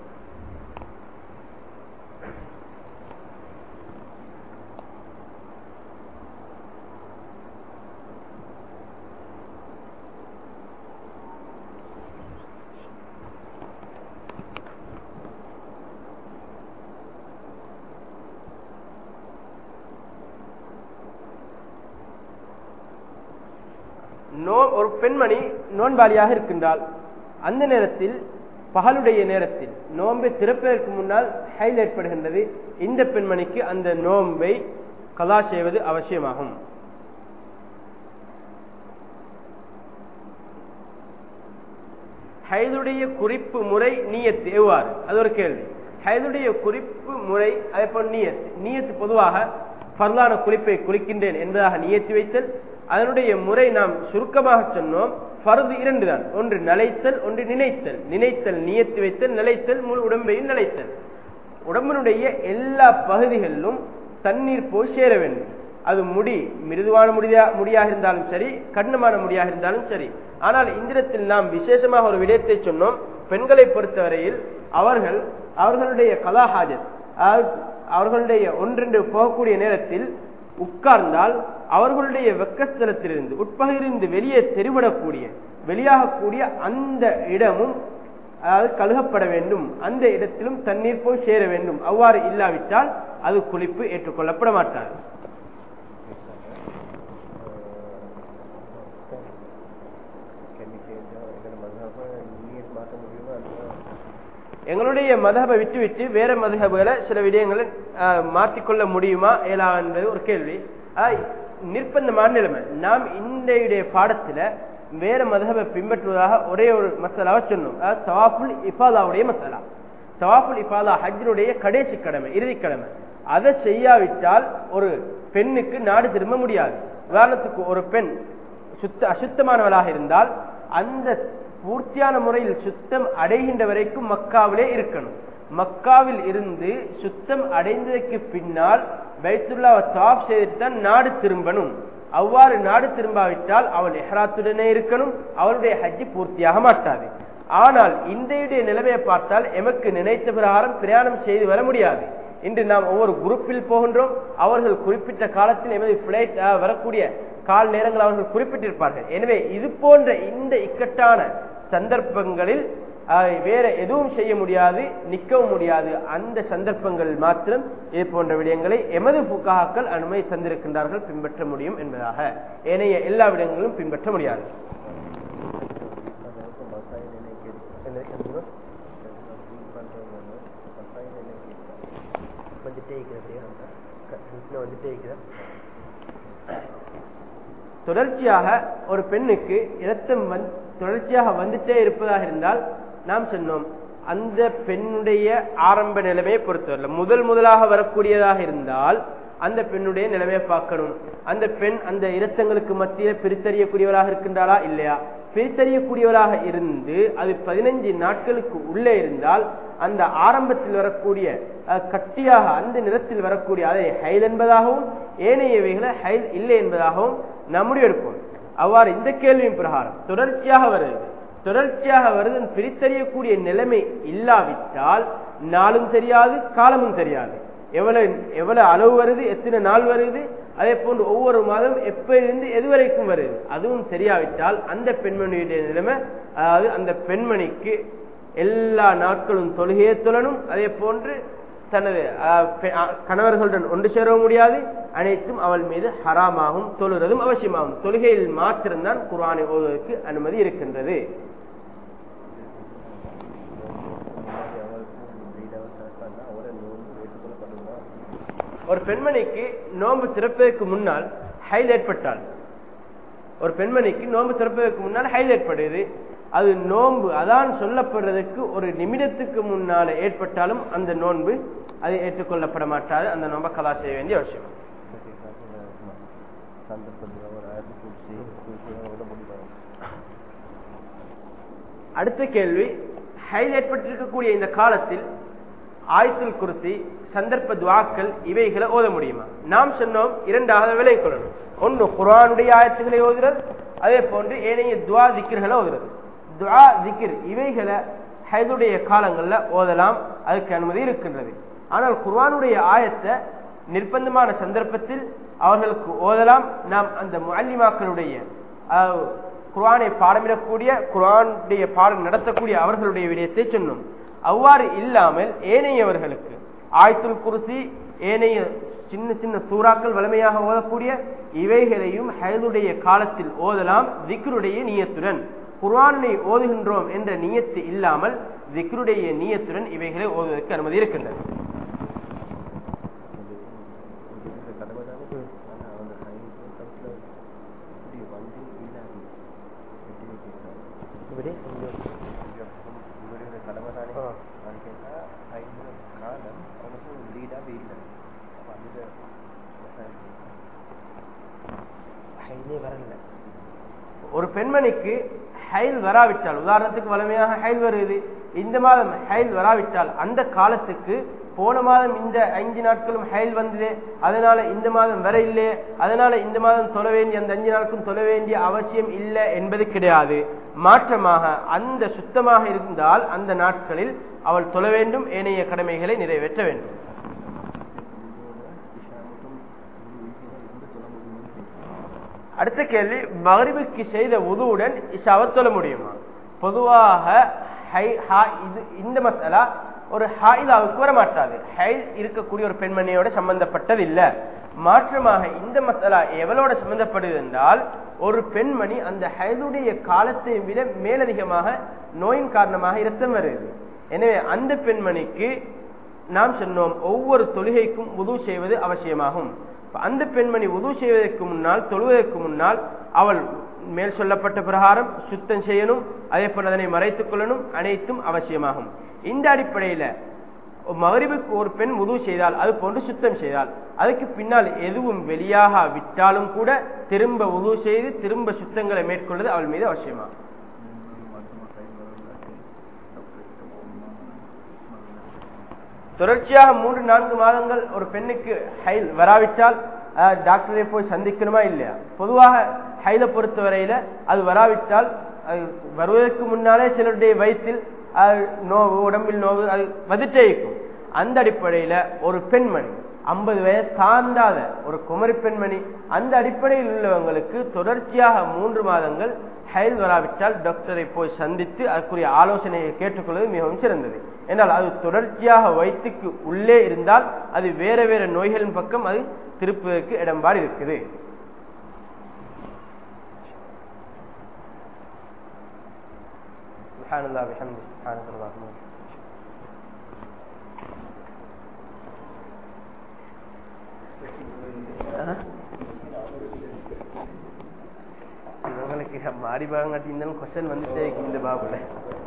ஒரு பெண்மணி நோன்பாளியாக இருக்கின்றால் அந்த நேரத்தில் பகலுடைய நேரத்தில் நோன்பை திறப்பதற்கு முன்னால் ஹைல் ஏற்படுகின்றது. இந்த பெண்மணிக்கு அந்த நோன்பை கலா செய்வது அவசியமாகும். ஹைலுடைய குறிப்பு முறை நியத்து எவ்வாறு, அது ஒரு கேள்வி. ஹைலுடைய குறிப்பு முறை அதே போல் நியத்து பொதுவாக ஃபர்லான குறிப்பை குறிக்கின்றேன் என்பதாக நியத்து வைத்தல். அதனுடைய முறை நாம் சுருக்கமாக சொன்னோம், ஃபர்து 2 தான். ஒன்று நலைத்தல், ஒன்று நினைத்தல். நினைத்தல் நியத்து வைத்தல், நிலைத்தல் முழு உடம்பையும் நிலைத்தல். உடம்பினுடைய எல்லா பகுதிகளிலும் தண்ணீர் போய் சேர வேண்டும். அது மிருதுவான முடியாக இருந்தாலும் சரி, கடினமான முடியாக இருந்தாலும் சரி. ஆனால் இந்த இடத்தில் நாம் விசேஷமாக ஒரு விடயத்தை சொன்னோம். இப்ப பெண்களை பொறுத்தவரையில் அவர்களுடைய கலா ஹாஜத், அவர்களுடைய ஒன்றென்று போகக்கூடிய நேரத்தில் உட்கார்ந்தால் அவர்களுடைய வெக்கஸ்தலத்திலிருந்து உட்பகையிலிருந்து வெளியே வெளியாகக்கூடிய அந்த இடமும் கழுகப்பட வேண்டும், அந்த இடத்திலும் தண்ணீர் போய் சேர வேண்டும். அவ்வாறு இல்லாவிட்டால் அது குளிப்பு ஏற்றுக்கொள்ளப்பட மாட்டாது. எங்களுடைய மதஹபை விட்டு வேற மதஹபுகளை சில விடயங்களை மாற்றிக்கொள்ள முடியுமா ஏலா என்பது ஒரு கேள்வி. நிர்பந்தமான நிலைமை. நாம் இந்த பாடத்துல வேற மதஹபை பின்பற்றுவதாக ஒரே ஒரு மசாலாவை சொன்னோம். தவாஃபுல் இஃபாதாவுடைய மசாலா. தவாஃபுல் இஃபாதா ஹஜ்ஜுடைய கடைசி கடமை, இறுதி கடமை. அதை செய்யாவிட்டால் ஒரு பெண்ணுக்கு நாடு திரும்ப முடியாது. உதாரணத்துக்கு ஒரு பெண் அசுத்தமானவளாக இருந்தால் அந்த பூர்த்தியான முறையில் சுத்தம் அடைகின்ற வரைக்கும் மக்காவிலே இருக்கணும். மக்காவில் இருந்து சுத்தம் அடைந்ததற்கு பின்னால் பைத்துல்லாஹ் தவாஃப் செய்துட்டு தான் நாடு திரும்பணும். அவ்வாறு நாடு திரும்பாவிட்டால் அவள் இஹ்ராத்துடனே இருக்கணும். அவளுடைய ஹஜ்ஜி பூர்த்தியாக மாட்டாது. ஆனால் இன்றைய நிலைமையை பார்த்தால் எமக்கு நினைத்த பிரகாரம் பிரயாணம் செய்து வர முடியாது. இன்று நாம் ஒவ்வொரு குரூப்பில் போகின்றோம். அவர்கள் குறிப்பிட்ட காலத்தில் எமது பிளைட் வரக்கூடிய கால நேரங்கள் அவர்கள் குறிப்பிட்டிருப்பார்கள். எனவே இது போன்ற இந்த இக்கட்டான சந்தர்ப்பங்களில் வேற எதுவும் செய்ய முடியாது, நிற்கவும் முடியாது. அந்த சந்தர்ப்பங்களில் மாத்திரம் இது போன்ற விடயங்களை எமது புகாக்கள் அனுமதி தந்திருக்கின்றார்கள், பின்பற்ற முடியும் என்பதாக. ஏனைய எல்லா விடயங்களும் பின்பற்ற முடியாது. தொடர்ச்சியாக ஒரு பெண்ணுக்கு இரத்தம் தொடர்ச்சியாக வந்துட்டே இருப்பதாக இருந்தால் நாம் சொன்னோம், அந்த பெண்ணுடைய ஆரம்ப நிலைமையை பொறுத்தவரை முதலாக வரக்கூடியதாக இருந்தால் அந்த பெண்ணுடைய நிலைமையை பார்க்கணும். அந்த பெண் அந்த இரத்தங்களுக்கு மத்தியில் பிரித்தறியக்கூடியவராக இருக்கின்றாளா இல்லையா? பிரித்தறியக்கூடியவராக இருந்து அது 15 நாட்களுக்கு உள்ளே இருந்தால் அந்த ஆரம்பத்தில் வரக்கூடிய கட்டியாக அந்த நிறத்தில் வரக்கூடிய அதை ஹைல் என்பதாகவும் ஏனையவைகளை ஹைல் இல்லை என்பதாகவும் நம்முடைய எடுப்போம். அவ்வாறு இந்த கேள்வியின் பிரகாரம் தொடர்ச்சியாக வருது பிரித்தறியக்கூடிய நிலைமை இல்லாவிட்டால் நாளும் தெரியாது, காலமும் தெரியாது. எவ்வளவு அளவு வருது, எத்தனை நாள் வருது, அதே போன்று ஒவ்வொரு மாதம் எப்பயிலிருந்து எதுவரைக்கும் வருது, அதுவும் தெரியாவிட்டால் அந்த பெண்மணியுடைய நிலைமை, அதாவது அந்த பெண்மணிக்கு எல்லா நாட்களும் தொழுகையை தொழணும். அதே போன்று தனது கணவர்களுடன் ஒன்று சேரவும் முடியாது. அனைத்தும் அவள் மீது ஹராமாகும், தொழுறதும் அவசியமாகும். தொழுகையில் மாத்திரம்தான் குர்ஆனை ஓதுவதற்கு அனுமதி இருக்கின்றது. ஒரு பெண்மணிக்கு நோன்பு திறப்பதற்கு முன்னால் ஹைல் ஏற்பட்டால், ஒரு பெண்மணிக்கு நோன்பு திறப்பதற்கு முன்னால் ஹைல் ஏற்படுது, அது நோன்பு அதான் சொல்லப்படுறதுக்கு ஒரு நிமிடத்துக்கு முன்னால ஏற்பட்டாலும் அந்த நோன்பு அது ஏற்றுக்கொள்ளப்பட மாட்டாது. அந்த நோன்பை கலா செய்ய வேண்டிய அவசியம். அடுத்த கேள்வி, ஹைல் ஏற்பட்டிருக்கக்கூடிய இந்த காலத்தில் ஆயத்துல் குர்சி, சந்தர்ப்ப துஆக்கள் இவைகளை ஓத முடியுமா? நாம் சொன்னோம் இரண்டாக விலை கொள்ளணும். ஒன்று குர்ஆனுடைய ஆயத்துக்களை ஓதுறது, அதே போன்று ஏனைய துஆ திக்ர்களை ஓதுறது. துஆ திக்ர் இவைகளை ஹைதுடைய காலங்கள்ல ஓதலாம், அதுக்கு அனுமதி இருக்கின்றது. ஆனால் குர்ஆனுடைய ஆயத்தை நிர்பந்தமான சந்தர்ப்பத்தில் அவர்களுக்கு ஓதலாம். நாம் அந்த முஅல்லிமாக்களுடைய குர்ஆனை பாடமிடக்கூடிய குர்ஆனுடைய பாடம் நடத்தக்கூடிய அவர்களுடைய விடயத்தை சொன்னோம். அவ்வாறு இல்லாமல் ஏனையவர்களுக்கு ஆயத்துல் குர்சி, ஏனைய சின்ன சின்ன சூறாக்கள் வலிமையாக ஓதக்கூடிய இவைகளையும் ஹைதுடைய காலத்தில் ஓதலாம். திக்ருடைய நியத்துடன், குர்ஆனை ஓதுகின்றோம் என்ற நியத்து இல்லாமல் திக்ருடைய நியத்துடன் இவைகளை ஓதுவதற்கு அனுமதி இருக்கின்றது. ஒரு பெண்மணிக்கு ஹைல் வராவிட்டால், உதாரணத்துக்கு வலிமையாக ஹைல் வருது, இந்த மாதம் ஹைல் வராவிட்டால் அந்த காலத்துக்கு போன மாதம் இந்த 5 நாட்களும் ஹைல் வந்தது, அதனால இந்த மாதம் வர இல்லை, அதனால இந்த மாதம் தொழ வேண்டிய அந்த 5 நாட்களும் தொழ வேண்டிய அவசியம் இல்லை என்பது கிடையாது. மாற்றமாக அந்த சுத்தமாக இருந்தால் அந்த நாட்களில் அவள் தொழ வேண்டும், ஏனைய கடமைகளை நிறைவேற்ற வேண்டும். அடுத்த கேள்வி, மக்ரிபுக்கு செய்த வுதுவுடன் இஷாவை தொழ முடியுமா? பொதுவாக இந்த மசாலா ஒரு ஹாயிலாவுக்கு வரமாட்டாது. ஹைல் இருக்கக்கூடிய ஒரு பெண்மணியோட சம்பந்தப்பட்டது இல்ல. மாற்றமாக இந்த மசாலா எவளோட சம்பந்தப்படுது என்றால், ஒரு பெண்மணி அந்த ஹைலுடைய காலத்தை விட மேலதிகமாக நோயின் காரணமாக இரத்தம் வருது. எனவே அந்த பெண்மணிக்கு நாம் சொன்னோம் ஒவ்வொரு தொழுகைக்கும் வுது செய்வது அவசியமாகும். அந்த பெண்மணி வுது செய்வதற்கு முன்னால், தொழுவதற்கு முன்னால் அவள் மேல் சொல்லப்பட்ட பிரகாரம் சுத்தம் செய்யணும், அதே போல அதனை மறைத்துக் கொள்ளணும், அனைத்தும் அவசியமாகும். இந்த அடிப்படையில மக்ரிபுக்கு ஒரு பெண் வுது செய்தால், அது போன்று சுத்தம் செய்தால், அதுக்கு பின்னால் எதுவும் வெளியாக விட்டாலும் கூட திரும்ப வுது செய்து திரும்ப சுத்தங்களை மேற்கொள்வது அவள் மீது அவசியமாகும். தொடர்ச்சியாக 3-4 மாதங்கள் ஒரு பெண்ணுக்கு ஹைல் வராவிட்டால் டாக்டரை போய் சந்திக்கணுமா இல்லையா? பொதுவாக ஹைலை பொறுத்தவரையில அது வராவிட்டால் வருவதற்கு முன்னாலே சிலருடைய வயிற்றில் நோவு, உடம்பில் நோவு அது வந்துட்டே இருக்கும். அந்த அடிப்படையில ஒரு பெண்மணி 50 வயசு தாண்டாத ஒரு குமரி பெண்மணி, அந்த அடிப்படையில் உள்ளவங்களுக்கு தொடர்ச்சியாக 3 மாதங்கள் ஹைல் வராவிட்டால் டாக்டரை போய் சந்தித்து அதற்குரிய ஆலோசனையை கேட்டுக்கொள்வது மிகவும் சிறந்தது. என்றால் அது தொடர்ச்சியாக வயிற்றுக்கு உள்ளே இருந்தால் அது வேற வேற நோய்களின் பக்கம் அது திருப்புவதற்கு இடம்பாடு இருக்குது. இவங்களுக்கு மாறி பாகம் கட்டி இருந்தாலும் கொஸ்டின் வந்துட்டே இந்த பாபுல